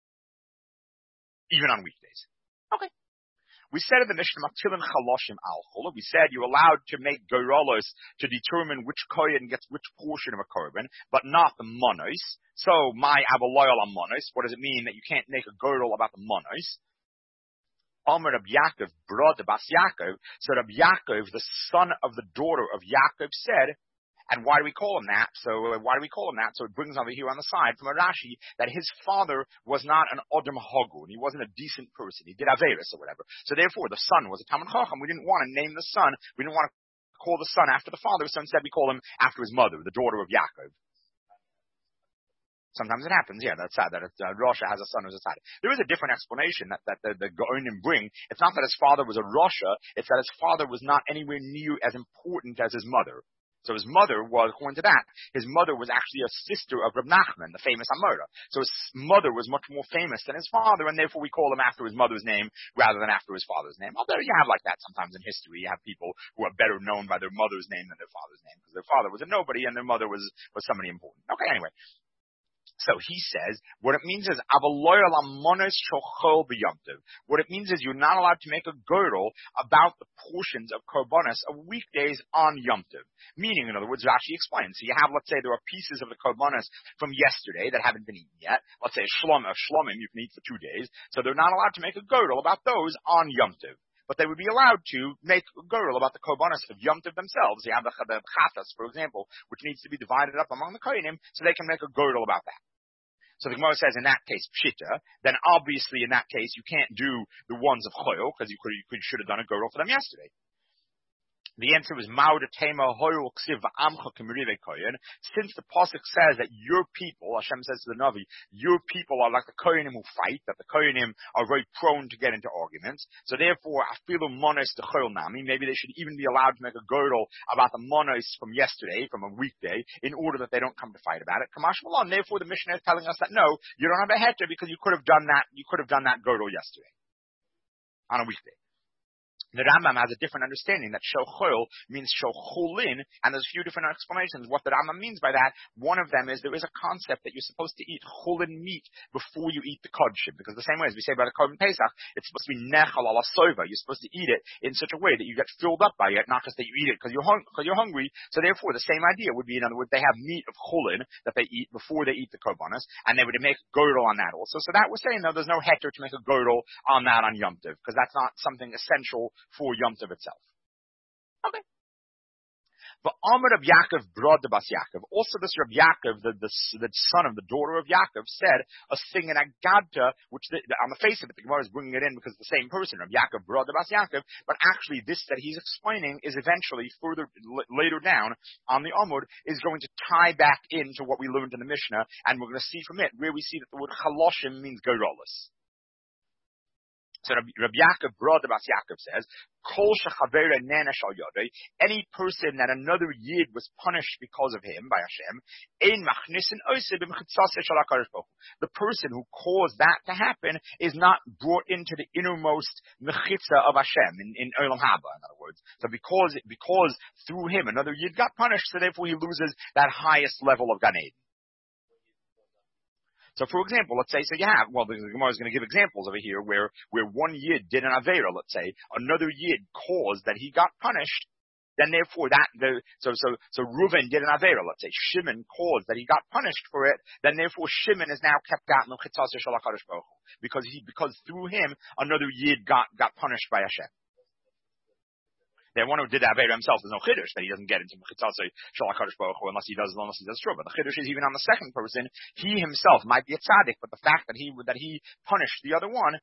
even on weekdays. Okay. We said in the Mishnah, Matilin Chaloshim Al Chola, we said you're allowed to make goralos to determine which kohen gets which portion of a korban, but not the monos. So, my avaloyal on monos, what does it mean that you can't make a goral about the monos? Amar Rab Yaakov, brother Bas Yaakov, so Rab Yaakov, the son of the daughter of Yaakov, said, and why do we call him that? So it brings over here on the side from a Rashi that his father was not an Odom Hagun. He wasn't a decent person. He did Averis or whatever. So therefore, the son was a Talmid Chacham. We didn't want to name the son. We didn't want to call the son after the father. So instead, we call him after his mother, the daughter of Yaakov. Sometimes it happens, yeah, that's sad, that Rasha has a son who's a tzaddik. There is a different explanation that the Gaonim bring. It's not that his father was a Rasha, it's that his father was not anywhere near as important as his mother. So his mother was, according to that, his mother was actually a sister of Reb Nachman, the famous Amora. So his mother was much more famous than his father, and therefore we call him after his mother's name rather than after his father's name. Although you have like that sometimes in history. You have people who are better known by their mother's name than their father's name, because their father was a nobody and their mother was somebody important. Okay, anyway. So he says, what it means is, what it means is you're not allowed to make a girdle about the portions of korbanos of weekdays on Yom Tov. Meaning, in other words, Rashi explains. So you have, let's say, there are pieces of the korbanos from yesterday that haven't been eaten yet. Let's say a shlomim you can eat for 2 days. So they're not allowed to make a girdle about those on Yom Tov. But they would be allowed to make a girdle about the korbanos of Yom Tov themselves. You have the chatas, for example, which needs to be divided up among the kohanim, so they can make a girdle about that. So the Gemara says in that case, pshita, then obviously in that case you can't do the ones of choil, because you should have done a girdle for them yesterday. The answer was Mauda Tema Hoyul Ksiv Amcha Kimrive Kohen. Since the Pasuk says that your people, Hashem says to the Navi, your people are like the Kohenim who fight, that the Kohenim are very prone to get into arguments. So therefore, Afilu Monos to Choil Nami, maybe they should even be allowed to make a girdle about the Monos from yesterday, from a weekday, in order that they don't come to fight about it. Kamash Malan, therefore the Mishnah is telling us that no, you don't have a heter because you could have done that girdle yesterday. On a weekday. The Rambam has a different understanding that shochol means shochulin, and there's a few different explanations what the Rambam means by that. One of them is there is a concept that you're supposed to eat chulin meat before you eat the kodshim, because the same way as we say about the korban Pesach, it's supposed to be nechal ala sova. You're supposed to eat it in such a way that you get filled up by it, not just that you eat it because you're hungry. So therefore, the same idea would be, in other words, they have meat of chulin that they eat before they eat the korbanos, and they would make a girdle on that also. So that we're saying, though, there's no heter to make a girdle on that on Yom Tov, because that's not something essential for Yom Tov itself. Okay. But Amar Rab Yaakov, brother Bas Yaakov, also this Rab Yaakov, the son of the daughter of Yaakov, said a thing in Agadta, which on the face of it, the Gemara is bringing it in because it's the same person, Rab Yaakov, brother Bas Yaakov, but actually this that he's explaining is eventually further, later down on the Amud, is going to tie back into what we learned in the Mishnah, and we're going to see from it, where we see that the word chaloshim means goralos. So Rab Yaakov, brother Bas Yaakov, says, Kol shechavera nenesh al yodei, any person that another yid was punished because of him by Hashem, ein machnisin oseh b'mechitzaseh shel HaKadosh Baruch Hu. The person who caused that to happen is not brought into the innermost mechitza of Hashem in Olam Haba, in other words. So because through him another yid got punished, so therefore he loses that highest level of Gan Eden. So, for example, let's say, the Gemara is going to give examples over here where one yid did an avera, let's say, another yid caused that he got punished, then therefore so Reuven did an avera, let's say, Shimon caused that he got punished for it, then therefore Shimon is now kept out in Chitzaseh Shel HaKadosh Baruch Hu, because through him another yid got punished by Hashem. The one who did that Aveda himself, there's no chiddush that he doesn't get into Mechitzasei Shel HaKadosh Baruch Hu unless he does true. But the chiddush is even on the second person, he himself might be a tzaddik, but the fact that he punished the other one.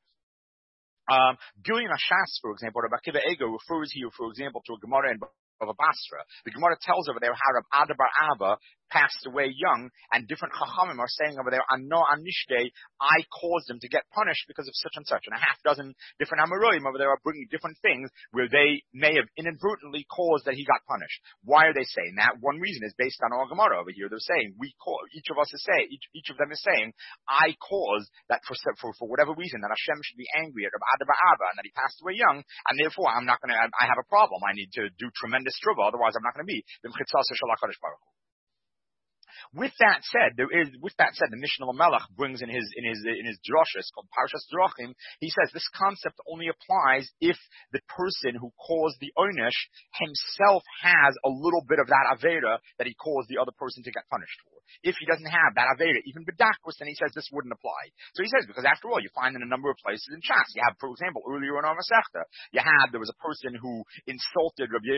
Gilyon Hashas, for example, Rabbi Akiva Ego refers here, for example, to a Gemara in Bava Basra. The Gemara tells over there how Rabbi Ada bar Abba passed away young, and different Chachamim are saying over there, Ano Anishte, I caused him to get punished because of such and such. And a half dozen different Amoraim over there are bringing different things where they may have inadvertently caused that he got punished. Why are they saying that? One reason is based on our Gemara over here. They're saying, each of them is saying, I caused that for whatever reason, that Hashem should be angry at Rabbi Ada bar Abba, and that he passed away young, and therefore I have a problem. I need to do tremendous trouble, otherwise I'm not going to be B'mchitzasei Shel HaKadosh Baruch Hu. With that said, the Mishnah Lamelech brings in his droshes called Parshas Drachim. He says this concept only applies if the person who caused the onesh himself has a little bit of that avera that he caused the other person to get punished for. If he doesn't have that avera, even bedakus, then he says this wouldn't apply. So he says because after all, you find in a number of places in Shas, you have, for example, earlier in our Masechta, there was a person who insulted Rabbi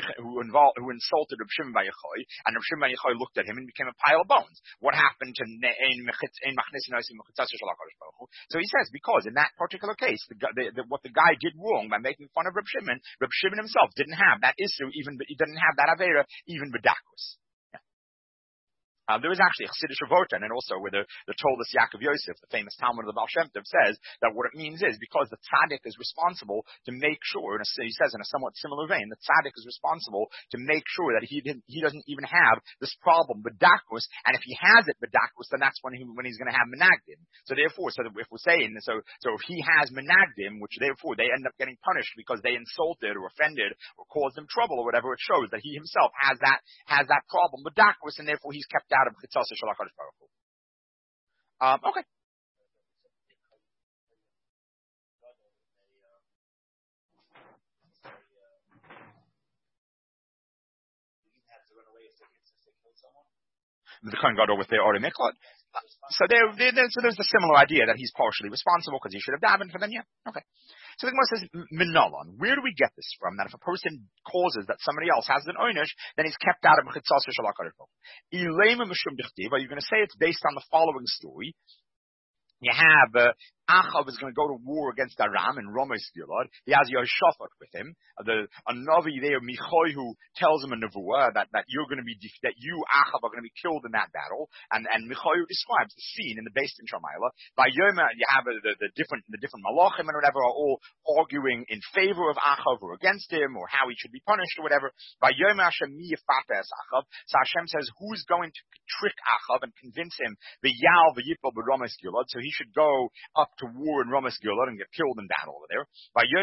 Shimon bar Yochai, and Rabbi Shimon bar Yochai looked at him and became a pile of bones. What happened to Ein Machnisin Osim Mechitzasei Shel HaKadosh Baruch Hu? So he says, because in that particular case, what the guy did wrong by making fun of Reb Shimon himself didn't have that issue, he didn't have that avera, even bedakus. There is actually a Chassidish Revorta, and also where the Toldos Yaakov Yosef, the famous Talmud of the Baal Shem Tov, says that what it means is because the tzaddik is responsible to make sure, he says in a somewhat similar vein, the tzaddik is responsible to make sure that he doesn't even have this problem bedakus, and if he has it bedakus, then that's when he's going to have menagdim. So therefore, if we're saying so if he has menagdim, which therefore they end up getting punished because they insulted or offended or caused him trouble or whatever, it shows that he himself has that problem bedakus, and therefore he's kept out of Chitzasei Shel HaKadosh Baruch Hu. Okay. The Kohen Gadol with their Ori Miklat. So there's a similar idea that he's partially responsible because he should have davened for them. Yeah. Okay. So the Gemara says, Minalon, where do we get this from? That if a person causes that somebody else has an oinish, then he's kept out of Mechitzasei Shel HaKadosh Baruch Hu. Ilema Mishum Dichtiv, are you going to say it's based on the following story? You have Achav is going to go to war against Aram in Ramesh Gilad. He has Yehoshaphat with him. A Navi there, Michoi, who tells him a nevuah that you Achav are going to be killed in that battle. And Michoi describes the scene in the Beis Din Shamayla. By Yoma, you have the different malachim and whatever are all arguing in favor of Achav or against him or how he should be punished or whatever. By Yoma Hashem mi yifata es Achav. So Hashem says, who's going to trick Achav and convince him the Yal v'yipol b'Ramesh Gilad? So he should go up to war in Ramesh Gilad and get killed in battle over there.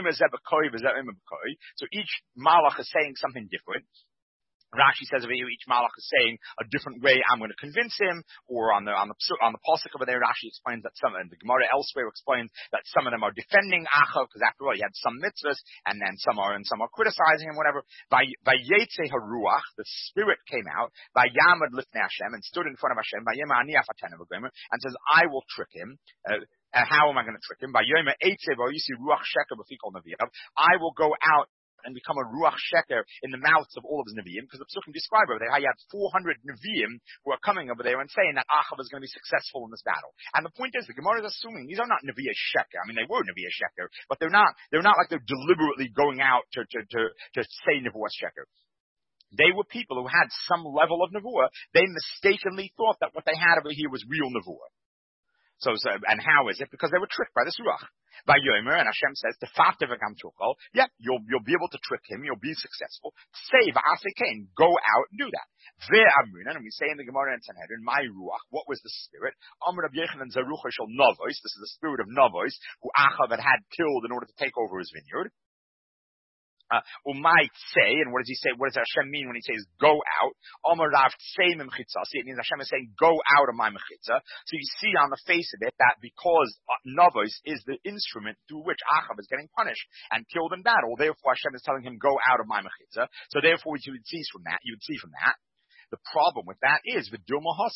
So each malach is saying something different. Rashi says over here, each malach is saying a different way I'm going to convince him, or on the pasuk over there, Rashi explains that and the Gemara elsewhere explains that some of them are defending Achav, because after all, he had some mitzvahs, and then some are criticizing him, whatever. By Yetze Haruach, the spirit came out, by Yamad Lifnei Hashem, and stood in front of Hashem, by Yema Ani Afatenu V'Gomer, and says, I will trick him. How am I going to trick him? By Yoma Eitze V'Yisi Ruach Sheker B'Fikol Nevi'av, I will go out and become a Ruach Sheker in the mouths of all of his Nevi'im, because the Psukim describe over there how you had 400 Nevi'im who are coming over there and saying that Achav is going to be successful in this battle. And the point is, the Gemara is assuming these are not Nevi'ah Sheker. I mean, they were Nevi'ah Sheker, but they're not like they're deliberately going out to say Nevuah Sheker. They were people who had some level of Nevuah. They mistakenly thought that what they had over here was real Nevuah. So, and how is it? Because they were tricked by this Ruach. By Yomer, and Hashem says, yeah, you'll be able to trick him, you'll be successful. Say, V'asekain, go out and do that. Ve'amrinan, and we say in the Gemara and Sanhedrin, my Ruach, what was the spirit? Amr Rabbi Yechanan Zarucha Shel Navos, this is the spirit of Navos, who Achav had killed in order to take over his vineyard. Might say, and what does he say? What does Hashem mean when he says go out? Amar Rav Tzei Memchitzasi. It means Hashem is saying go out of my mechitza. So you see on the face of it that because Navos is the instrument through which Achav is getting punished and killed in battle, therefore Hashem is telling him go out of my mechitza. So therefore you would see from that. The problem with that is maybe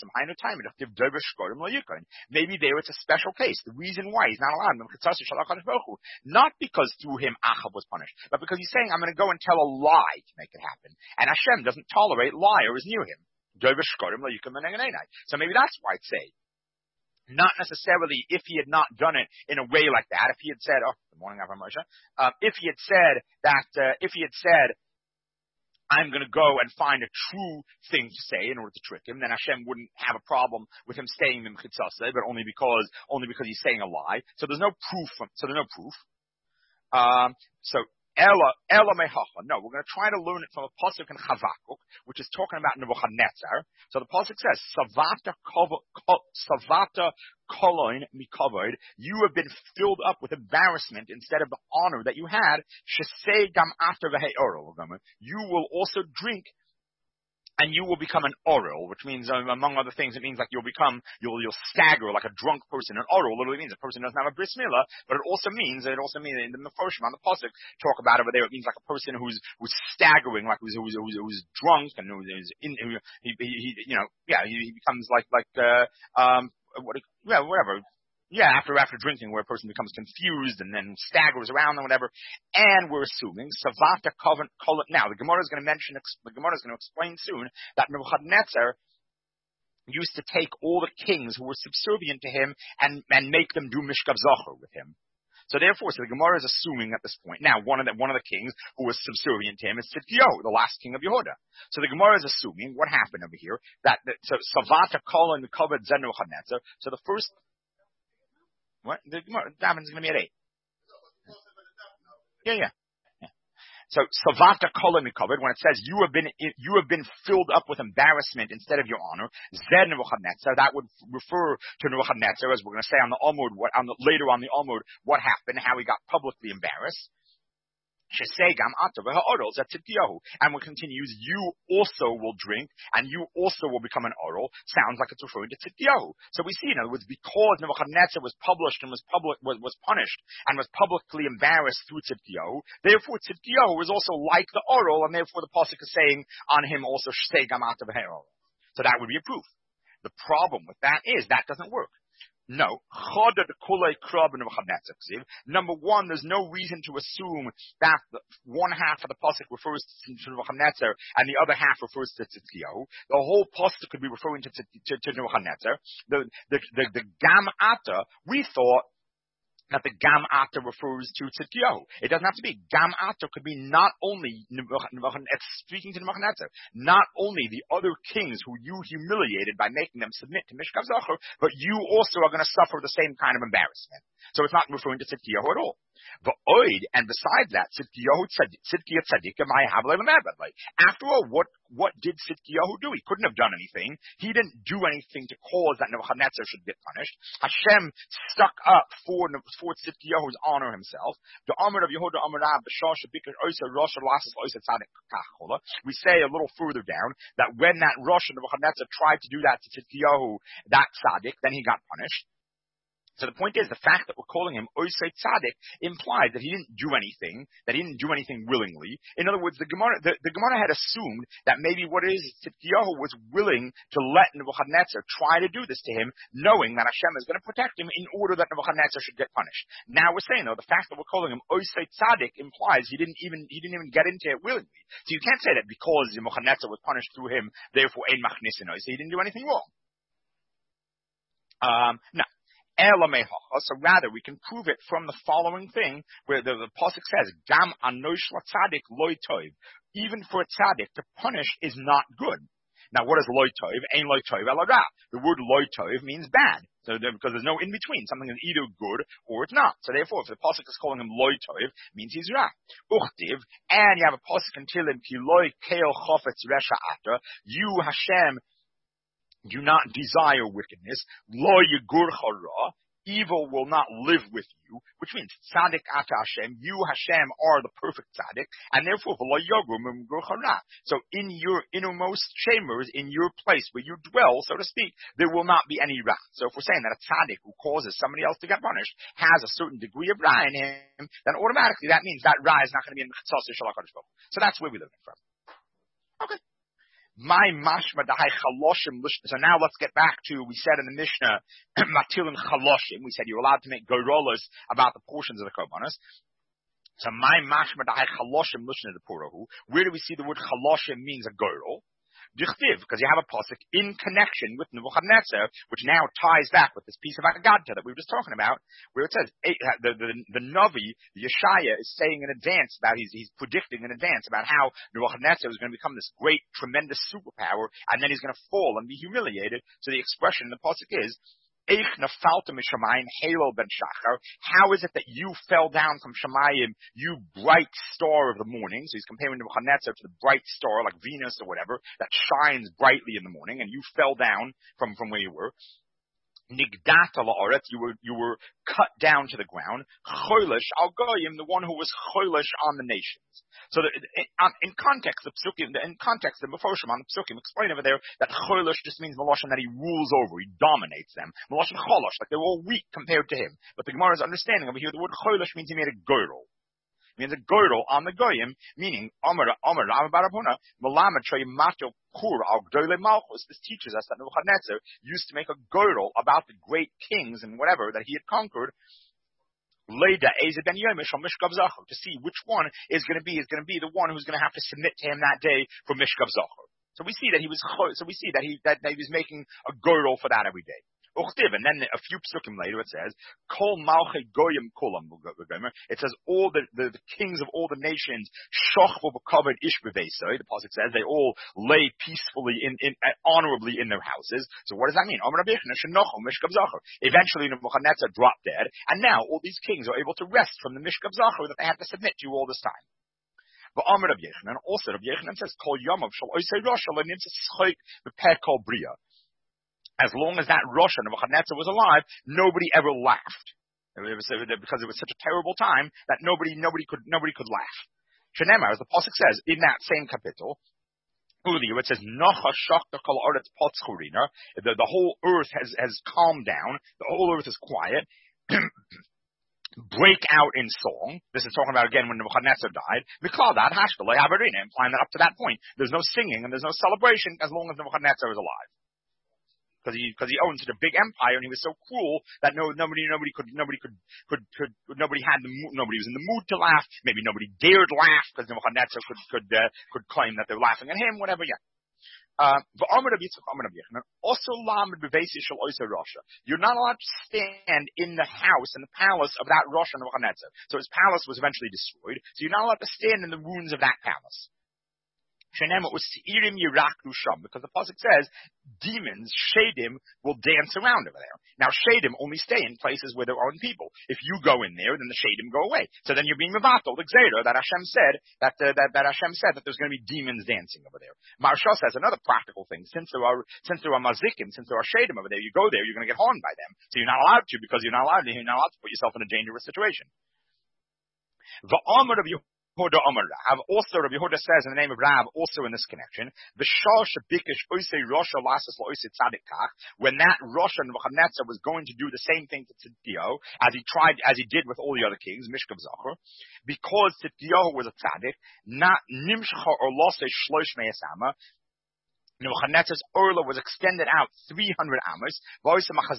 there it's a special case. The reason why he's not allowed, not because through him Achab was punished, but because he's saying, I'm going to go and tell a lie to make it happen. And Hashem doesn't tolerate liars near him. So maybe that's why it's say. Not necessarily if he had not done it in a way like that. If he had said, good morning, Avram Moshe. If he had said, I'm going to go and find a true thing to say in order to trick him, then Hashem wouldn't have a problem with him staying in Chitzaseh, but only because he's saying a lie. So there's no proof. Ella mehacha. No, we're going to try to learn it from a pasuk in Chavakuk, which is talking about Nebuchadnezzar. So the pasuk says, Savata koloin mikavod. You have been filled up with embarrassment instead of the honor that you had. Shesei gam after v'he'orel. You will also drink. And you will become an orel, which means, among other things, it means like you'll stagger like a drunk person. An orel literally means a person doesn't have a bris milah, but it also means in the Meforshim on the pasuk talk about over there. It means like a person who's staggering, like who's drunk and he becomes whatever. Yeah, after drinking, where a person becomes confused and then staggers around and whatever. And we're assuming Savata Covenant. Now, the Gemara is going to explain soon that Nebuchadnezzar used to take all the kings who were subservient to him and make them do Mishkav Zachor with him. So therefore, the Gemara is assuming at this point. Now, one of the kings who was subservient to him is Tzidkiyahu, the last king of Yehuda. So the Gemara is assuming what happened over here, so Savata Kol and Kavod Zen Nebuchadnezzar. So the first. What? The Daven's going to be at 8. Yeah. So Savata Kolim covered when it says you have been filled up with embarrassment instead of your honor. Zed Nebuchadnezzar, that would refer to Nebuchadnezzar, as we're going to say on the Amud, later on the Amud, what happened, how he got publicly embarrassed. And what continues, you also will drink, and you also will become an oral. Sounds like it's referring to Tzidkiyahu. So we see, in other words, because Nebuchadnezzar was published and was punished and was publicly embarrassed through Tzidkiyahu, therefore Tzidkiyahu is also like the oral, and therefore the pasuk is saying on him also Shesei Gam Ata V'He'orel. So that would be a proof. The problem with that is that doesn't work. No. Number one, there's no reason to assume that one half of the pasuk refers to Nebuchadnezzar and the other half refers to Tzidkiyahu. The whole pasuk could be referring to Nebuchadnezzar. The Gam Ata, we thought that the Gam Ata refers to Tzidkiyahu. It doesn't have to be. Gam Ata could be not only speaking to Nebuchadnezzar, not only the other kings who you humiliated by making them submit to Mishkav Zachor, but you also are going to suffer the same kind of embarrassment. So it's not referring to Tzidkiyahu at all. And besides that, after all, what did Tzidkiyahu do? He couldn't have done anything. He didn't do anything to cause that Nebuchadnezzar should get punished. Hashem stuck up for Tzidkiyahu's honor himself. The Amud of Yehuda Amarav, we say a little further down that when that Rosh Nebuchadnezzar tried to do that to Tzidkiyahu, that tzaddik, then he got punished. So the point is, the fact that we're calling him Osei Tzaddik implies that he didn't do anything willingly. In other words, the Gemara had assumed that maybe what it is Tzidkiyahu was willing to let Nebuchadnezzar try to do this to him, knowing that Hashem is going to protect him in order that Nebuchadnezzar should get punished. Now we're saying, though, the fact that we're calling him Osei Tzaddik implies he didn't even get into it willingly. So you can't say that because Nebuchadnezzar was punished through him, therefore Ein Machnisin, so he didn't do anything wrong. No. So rather, we can prove it from the following thing, where the pasuk says, "Gam anosh latzadik loy tov." Even for a tzaddik, to punish is not good. Now, what is loy tov? Ein loy tov ela ra. The word loy tov means bad. So because there's no in between, something is either good or it's not. So therefore, if the pasuk is calling him loy tov, it means he's ra. Uchtiv, and you have a pasuk in Tehillim, ki loy keo chofetz resha ata. You Hashem do not desire wickedness. Lo yigur chara. Evil will not live with you, which means tzaddik ata Hashem. You Hashem are the perfect tzaddik, and therefore v'lo yogum yigur chara. So in your innermost chambers, in your place where you dwell, so to speak, there will not be any ra. So if we're saying that a tzaddik who causes somebody else to get punished has a certain degree of ra in him, then automatically that means that ra is not going to be in the chatzos shel HaKadosh Baruch Hu. So that's where we learn it from. Okay. My mashma dahai chaloshim lishna. So now let's get back to, we said in the Mishnah, matilin chaloshim. We said you're allowed to make gorolas about the portions of the korbanos. So my mashma dahai chaloshim lishna de purahu. Where do we see the word chaloshim means a gorol? Dichtiv, because you have a pasuk in connection with Nebuchadnezzar, which now ties back with this piece of Agadta that we were just talking about, where it says the Navi, the Yeshaya, is saying in advance about he's predicting in advance about how Nebuchadnezzar is going to become this great, tremendous superpower, and then he's going to fall and be humiliated. So the expression in the pasuk is, how is it that you fell down from Shemayim, you bright star of the morning? So he's comparing Nebuchadnezzar to the bright star, like Venus or whatever, that shines brightly in the morning, and you fell down from where you were. Nigdata la'aretz, you were cut down to the ground. Choilish al goyim, the one who was choilish on the nations. So in context, the Meforshim on the Psukim explain over there that choilish just means Meloshin that he rules over, he dominates them. Meloshin cholosh, like they're all weak compared to him. But the Gemara's understanding over here, the word choilish means he made a girdle. Means a girdle on the goyim, meaning Amar Barabuna, Malamed Mato Kur al Gdole Malchus. This teaches us that Nebuchadnezzar used to make a girdle about the great kings and whatever that he had conquered. Leda Eza Ben Yomish on Mishkav Zachor, to see which one is going to be the one who's going to have to submit to him that day for Mishkav Zachor. So we see that he was making a girdle for that every day. And then a few psukim later it says, Kol Malchei Goyim Kulam. It says all the kings of all the nations, Shochvu B'Kavod Ish B'Veisoi. The pasuk says they all lay peacefully honorably in their houses. So what does that mean? Eventually Nebuchadnezzar dropped dead, and now all these kings are able to rest from the Mishkav Zachor that they had to submit to all this time. But Amar Rabbi Yechanan, also Rabbi Yechanan says, Kol Yamav Shal Oisei Rosh Lo Nimtza Schoik B'Peh Kol Bria. As long as that Rosh Nebuchadnezzar was alive, nobody ever laughed. Because it was such a terrible time that nobody could laugh. Shenemar, as the pasuk says in that same kapitel, it says, the whole earth has calmed down, the whole earth is quiet. Break out in song. This is talking about again when Nebuchadnezzar died. Implying that up to that point, there's no singing and there's no celebration as long as Nebuchadnezzar is alive. Because he owned such a big empire and he was so cruel that nobody was in the mood to laugh. Maybe nobody dared laugh because Nebuchadnezzar could claim that they're laughing at him, whatever. Yeah. Also, you're not allowed to stand in the house and the palace of that Rosh Nebuchadnezzar. So his palace was eventually destroyed. So you're not allowed to stand in the ruins of that palace. Because the pasuk says demons, shadim, will dance around over there. Now shadim only stay in places where there aren't people. If you go in there, then the shadim go away. So then you're being mevatel, the gzera that Hashem said that Hashem said that there's going to be demons dancing over there. Maharsha says another practical thing. Since there are mazikim, since there are shadim over there, you go there, you're going to get harmed by them. So you're not allowed to because you're not allowed to put yourself in a dangerous situation. Rav, also Rabbi Yehuda says in the name of Rav, also in this connection, when that Rosh Nebuchadnezzar was going to do the same thing to Tzidkiyahu, as he did with all the other kings, Mishkav Zachor, because Tzidkiyahu was a tzaddik, not nimshcha or losei shlosh me'esama, Nebuchadnezzar's orla was extended out 300 amos, and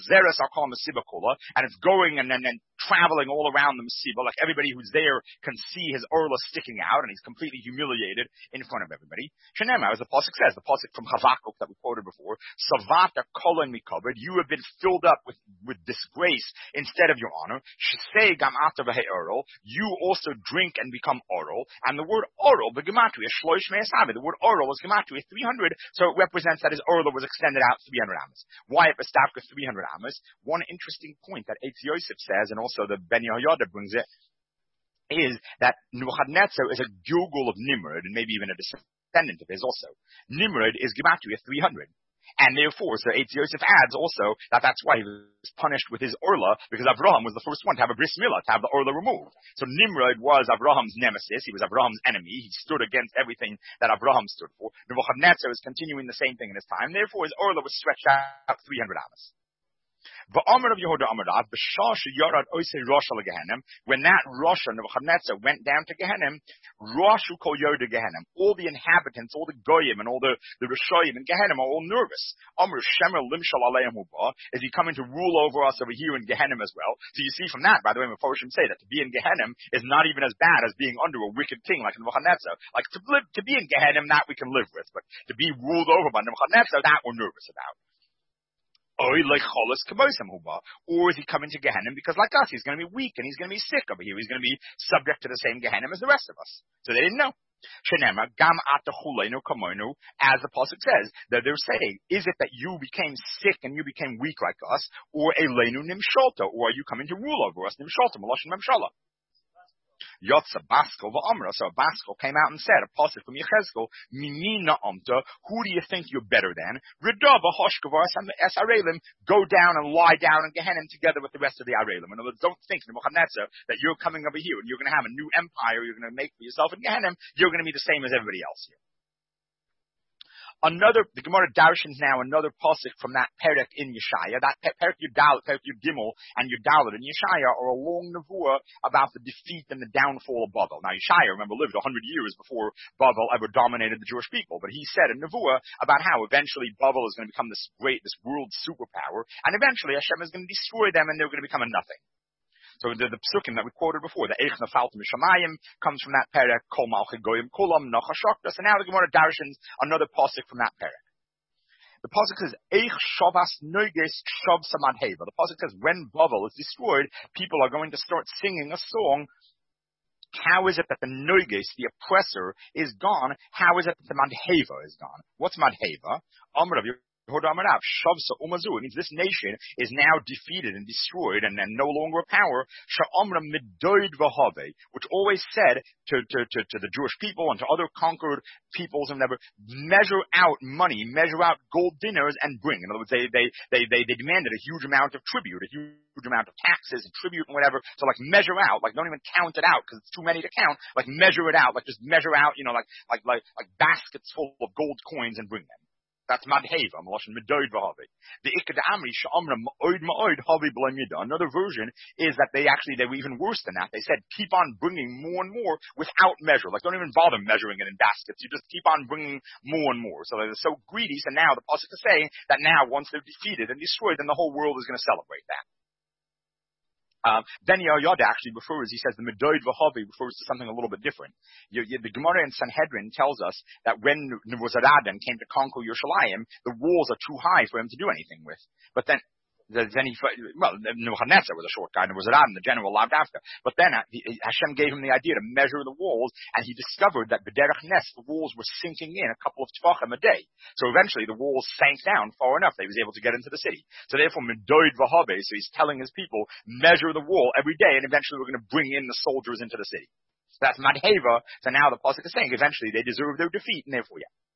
it's going and then traveling all around the Mesiba, like everybody who's there can see his orla sticking out, and he's completely humiliated in front of everybody. Shenema, as the pasuk says, the pasuk from Habakkuk that we quoted before, Savata kolon mikovered, you have been filled up with disgrace instead of your honor. Shesei gam ata v'hei orel, you also drink and become orel, and the word orel, the gematria, shloish me'esavi, the word orel is gematria 300, so it represents that his orla was extended out 300 amos. Why it was staffed with 300 amos? One interesting point that Eitz Yosef says, and also the Ben Yehoyada brings it, is that Nebuchadnezzar is a Gilgul of Nimrod, and maybe even a descendant of his also. Nimrod is gematria 300. And therefore, so Eitz Yosef adds also that that's why he was punished with his Orla, because Avraham was the first one to have a bris milah, to have the Orla removed. So Nimrod was Avraham's nemesis. He was Avraham's enemy. He stood against everything that Avraham stood for. Nebuchadnezzar is continuing the same thing in his time. Therefore, his Orla was stretched out 300 amos. V'amar of Yehuda Amar Rav, b'shasha yarad oisei Rosh al Gehenim, when that Rosh Nebuchadnezzar went down to Gehenim, Roshu kol Yoda Gehenim, all the inhabitants, all the goyim, and all the Rishoyim in Gehenim are all nervous. Amar Shemer limshal aleim huba, is he coming to rule over us over here in Gehenim as well? So you see from that, by the way, Meforshim say that to be in Gehenim is not even as bad as being under a wicked king like Nebuchadnezzar. Like to be in Gehenim, that we can live with, but to be ruled over by Nebuchadnezzar, that we're nervous about. Or is he coming to Gehenim because like us, he's going to be weak and he's going to be sick over here. He's going to be subject to the same Gehenim as the rest of us. So they didn't know. Shenema, gam atachulenu kamoinu, as the pasuk says, that they're saying, is it that you became sick and you became weak like us, or elenu nimshalta, or are you coming to rule over us? Nimshalta, maloshin memshala. Yotza Baskel v'Amra. So Baskel came out and said, a pasuk from Yechezkel, Mimina Amta, who do you think you're better than? Redava Hoshkavar es Arelim, go down and lie down in Gehenim together with the rest of the Arelim. In other words, don't think, Nebuchadnezzar, that you're coming over here and you're going to have a new empire you're going to make for yourself in Gehenim. You're going to be the same as everybody else here. The Gemara darshans now another pasuk from that perek in Yeshaya. That perek Yudal, perek Yudgimel, and Yudalit in Yeshaya are a long nevuah about the defeat and the downfall of Bavel. Now Yeshaya, remember, lived 100 years before Bavel ever dominated the Jewish people, but he said in nevuah about how eventually Bavel is going to become this world superpower, and eventually Hashem is going to destroy them, and they're going to become a nothing. So the psukim that we quoted before, the Eich Nefaltem Mishamayim, comes from that perek, Kol Malchei Goyim Kulam Nachashokta. So now the Gemara darshans another pasuk from that perek. The pasuk says, Eich Shavas Noiges Shav Samad Heva. The pasuk says, when Bavel is destroyed, people are going to start singing a song. How is it that the Noiges, the oppressor, is gone? How is it that the Madheva is gone? What's Madheva? Amr of it means this nation is now defeated and destroyed and no longer a power, which always said to the Jewish people and to other conquered peoples and whatever, measure out money, measure out gold dinners and bring. In other words, they demanded a huge amount of tribute, a huge amount of taxes and tribute and whatever. So like measure out, like don't even count it out because it's too many to count. Like measure it out, like just measure out, like baskets full of gold coins and bring them. That's Madheva, Maloshin Medoid Vahavi. The Ikad Amri Sha'amra Ma'oid Havi Blamida. Another version is that they were even worse than that. They said, keep on bringing more and more without measure. Like, don't even bother measuring it in baskets. You just keep on bringing more and more. So they're so greedy. So now the pasuk is saying that now, once they're defeated and destroyed, then the whole world is going to celebrate that. Then Yoda actually refers, he says the Medoid Vahavi refers to something a little bit different. The Gemara in Sanhedrin tells us that when Nebuzaradan came to conquer Yerushalayim, the walls are too high for him to do anything with. But then Nebuchadnezzar was a short guy, Nebuzaradan, the general, loved after. But then Hashem gave him the idea to measure the walls, and he discovered that B'derech Nes, the walls were sinking in a couple of tefachim a day. So eventually the walls sank down far enough that he was able to get into the city. So therefore, Medoid Vahabe, so he's telling his people, measure the wall every day, and eventually we're going to bring in the soldiers into the city. So that's Madheva. So now the pasuk is saying eventually they deserve their defeat, and therefore, yeah.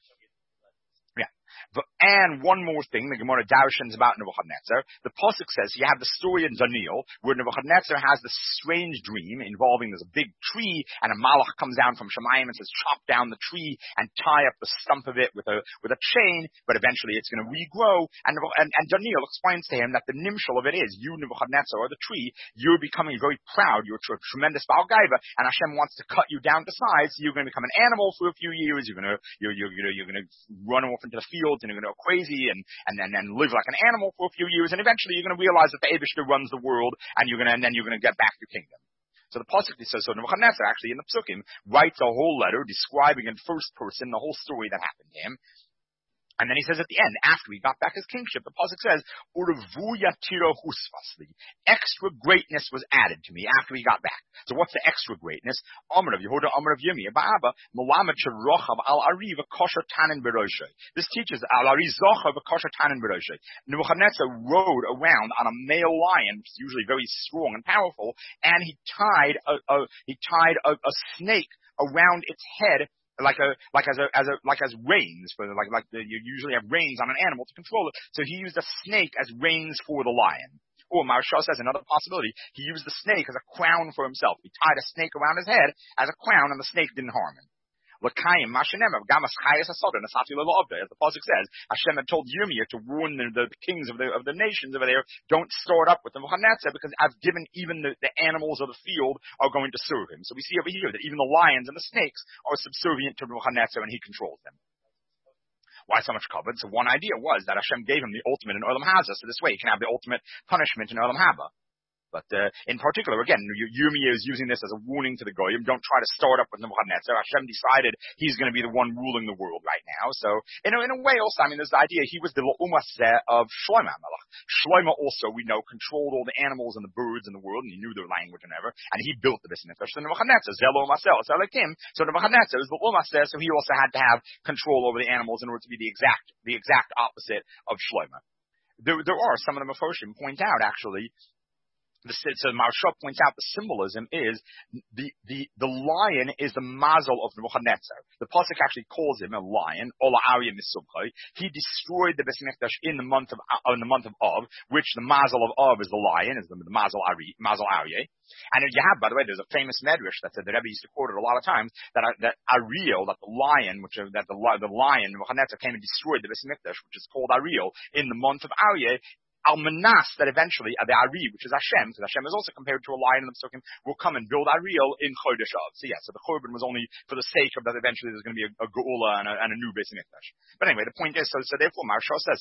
And one more thing, the Gemara darshans about Nebuchadnezzar. The pasuk says you have the story in Daniel where Nebuchadnezzar has this strange dream involving there's a big tree and a malach comes down from Shemayim and says chop down the tree and tie up the stump of it with a chain, but eventually it's going to regrow. And Daniel explains to him that the nimshal of it is you, Nebuchadnezzar, or the tree, you're becoming very proud. You're a tremendous Baal Gaiva, and Hashem wants to cut you down to size. So you're going to become an animal for a few years. You're going to run off into the fields. And you're going to go crazy and then live like an animal for a few years, and eventually you're going to realize that the Eibishter runs the world, and then you're going to get back your kingdom. So the pasuk says, so Nebuchadnezzar actually in the psukim writes a whole letter describing in first person the whole story that happened to him. And then he says at the end, after he got back his kingship, the pasuk says, extra greatness was added to me after he got back. So what's the extra greatness? This teaches Nebuchadnezzar rode around on a male lion, usually very strong and powerful, and he tied a snake around its head like as reins for you usually have reins on an animal to control it. So he used a snake as reins for the lion. Or Maharsha says another possibility, he used the snake as a crown for himself. He tied a snake around his head as a crown and the snake didn't harm him. L'kayim mashenem of gamas chayes hasoda nasati le'lovda. As the pasuk says, Hashem had told Yirmiyah to warn the kings of the nations over there, don't store it up with the Nebuchadnezzar, because I've given even the animals of the field are going to serve him. So we see over here that even the lions and the snakes are subservient to Nebuchadnezzar, and he controls them. Why so much covered? So one idea was that Hashem gave him the ultimate in Olam Hazeh, so this way he can have the ultimate punishment in Olam Haba. But in particular, again, Yirmiyah is using this as a warning to the Goyim. Don't try to start up with Nebuchadnezzar. Hashem decided he's going to be the one ruling the world right now. So, in a way also, I mean, there's the idea he was the Umaseh of Shlomo HaMelech. Shlomo also, we know, controlled all the animals and the birds in the world, and he knew their language and whatever, and he built the Beis Mikdash. So Nebuchadnezzar, Zelo Umaseh, Zelakim. So Nebuchadnezzar is the Umaseh, so he also had to have control over the animals in order to be the exact opposite of Shlomo. There are some of the Meforshim point out, actually, so Maharsha points out the symbolism is the lion is the mazel of Nebuchadnezzar. The pasuk actually calls him a lion. Ola Aryeh Misubchai. He destroyed the Beis Mikdash in the month of Av, which the mazel of Av is the lion, is the mazel Aryeh. And you have, by the way, there's a famous medrash that said the Rebbe used to quote it a lot of times that Ariel, that the lion, the lion Nebuchadnezzar came and destroyed the Beis Mikdash, which is called Ariel in the month of Aryeh. Al-Manas, that eventually, the Ari, which is Hashem, because Hashem is also compared to a lion in the Psukim, will come and build Ariel in Chodesh Av. So so the Churban was only for the sake of that eventually there's going to be a Geula and a new Beis Mikdash. But anyway, the point is, so therefore Maharsha says,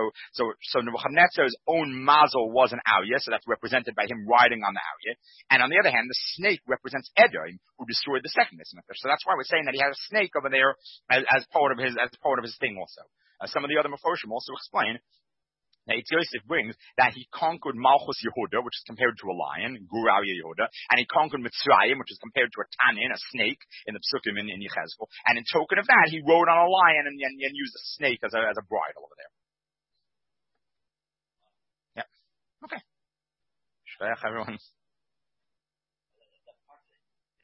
so Nebuchadnezzar's own mazel was an Aryeh, so that's represented by him riding on the Aryeh. And on the other hand, the snake represents Edom, who destroyed the second Beis Mikdash. So that's why we're saying that he had a snake over there as part of his thing also. Some of the other Meforshim also explain. Now, Eitz Yosef brings that he conquered Malchus Yehuda, which is compared to a lion, Gur Aryeh Yehuda, and he conquered Mitzrayim, which is compared to a tanin, a snake, in the Psukim in Yechezkel. And in token of that, he rode on a lion and used a snake as a bridle over there. Yeah. Okay. Shvach, everyone.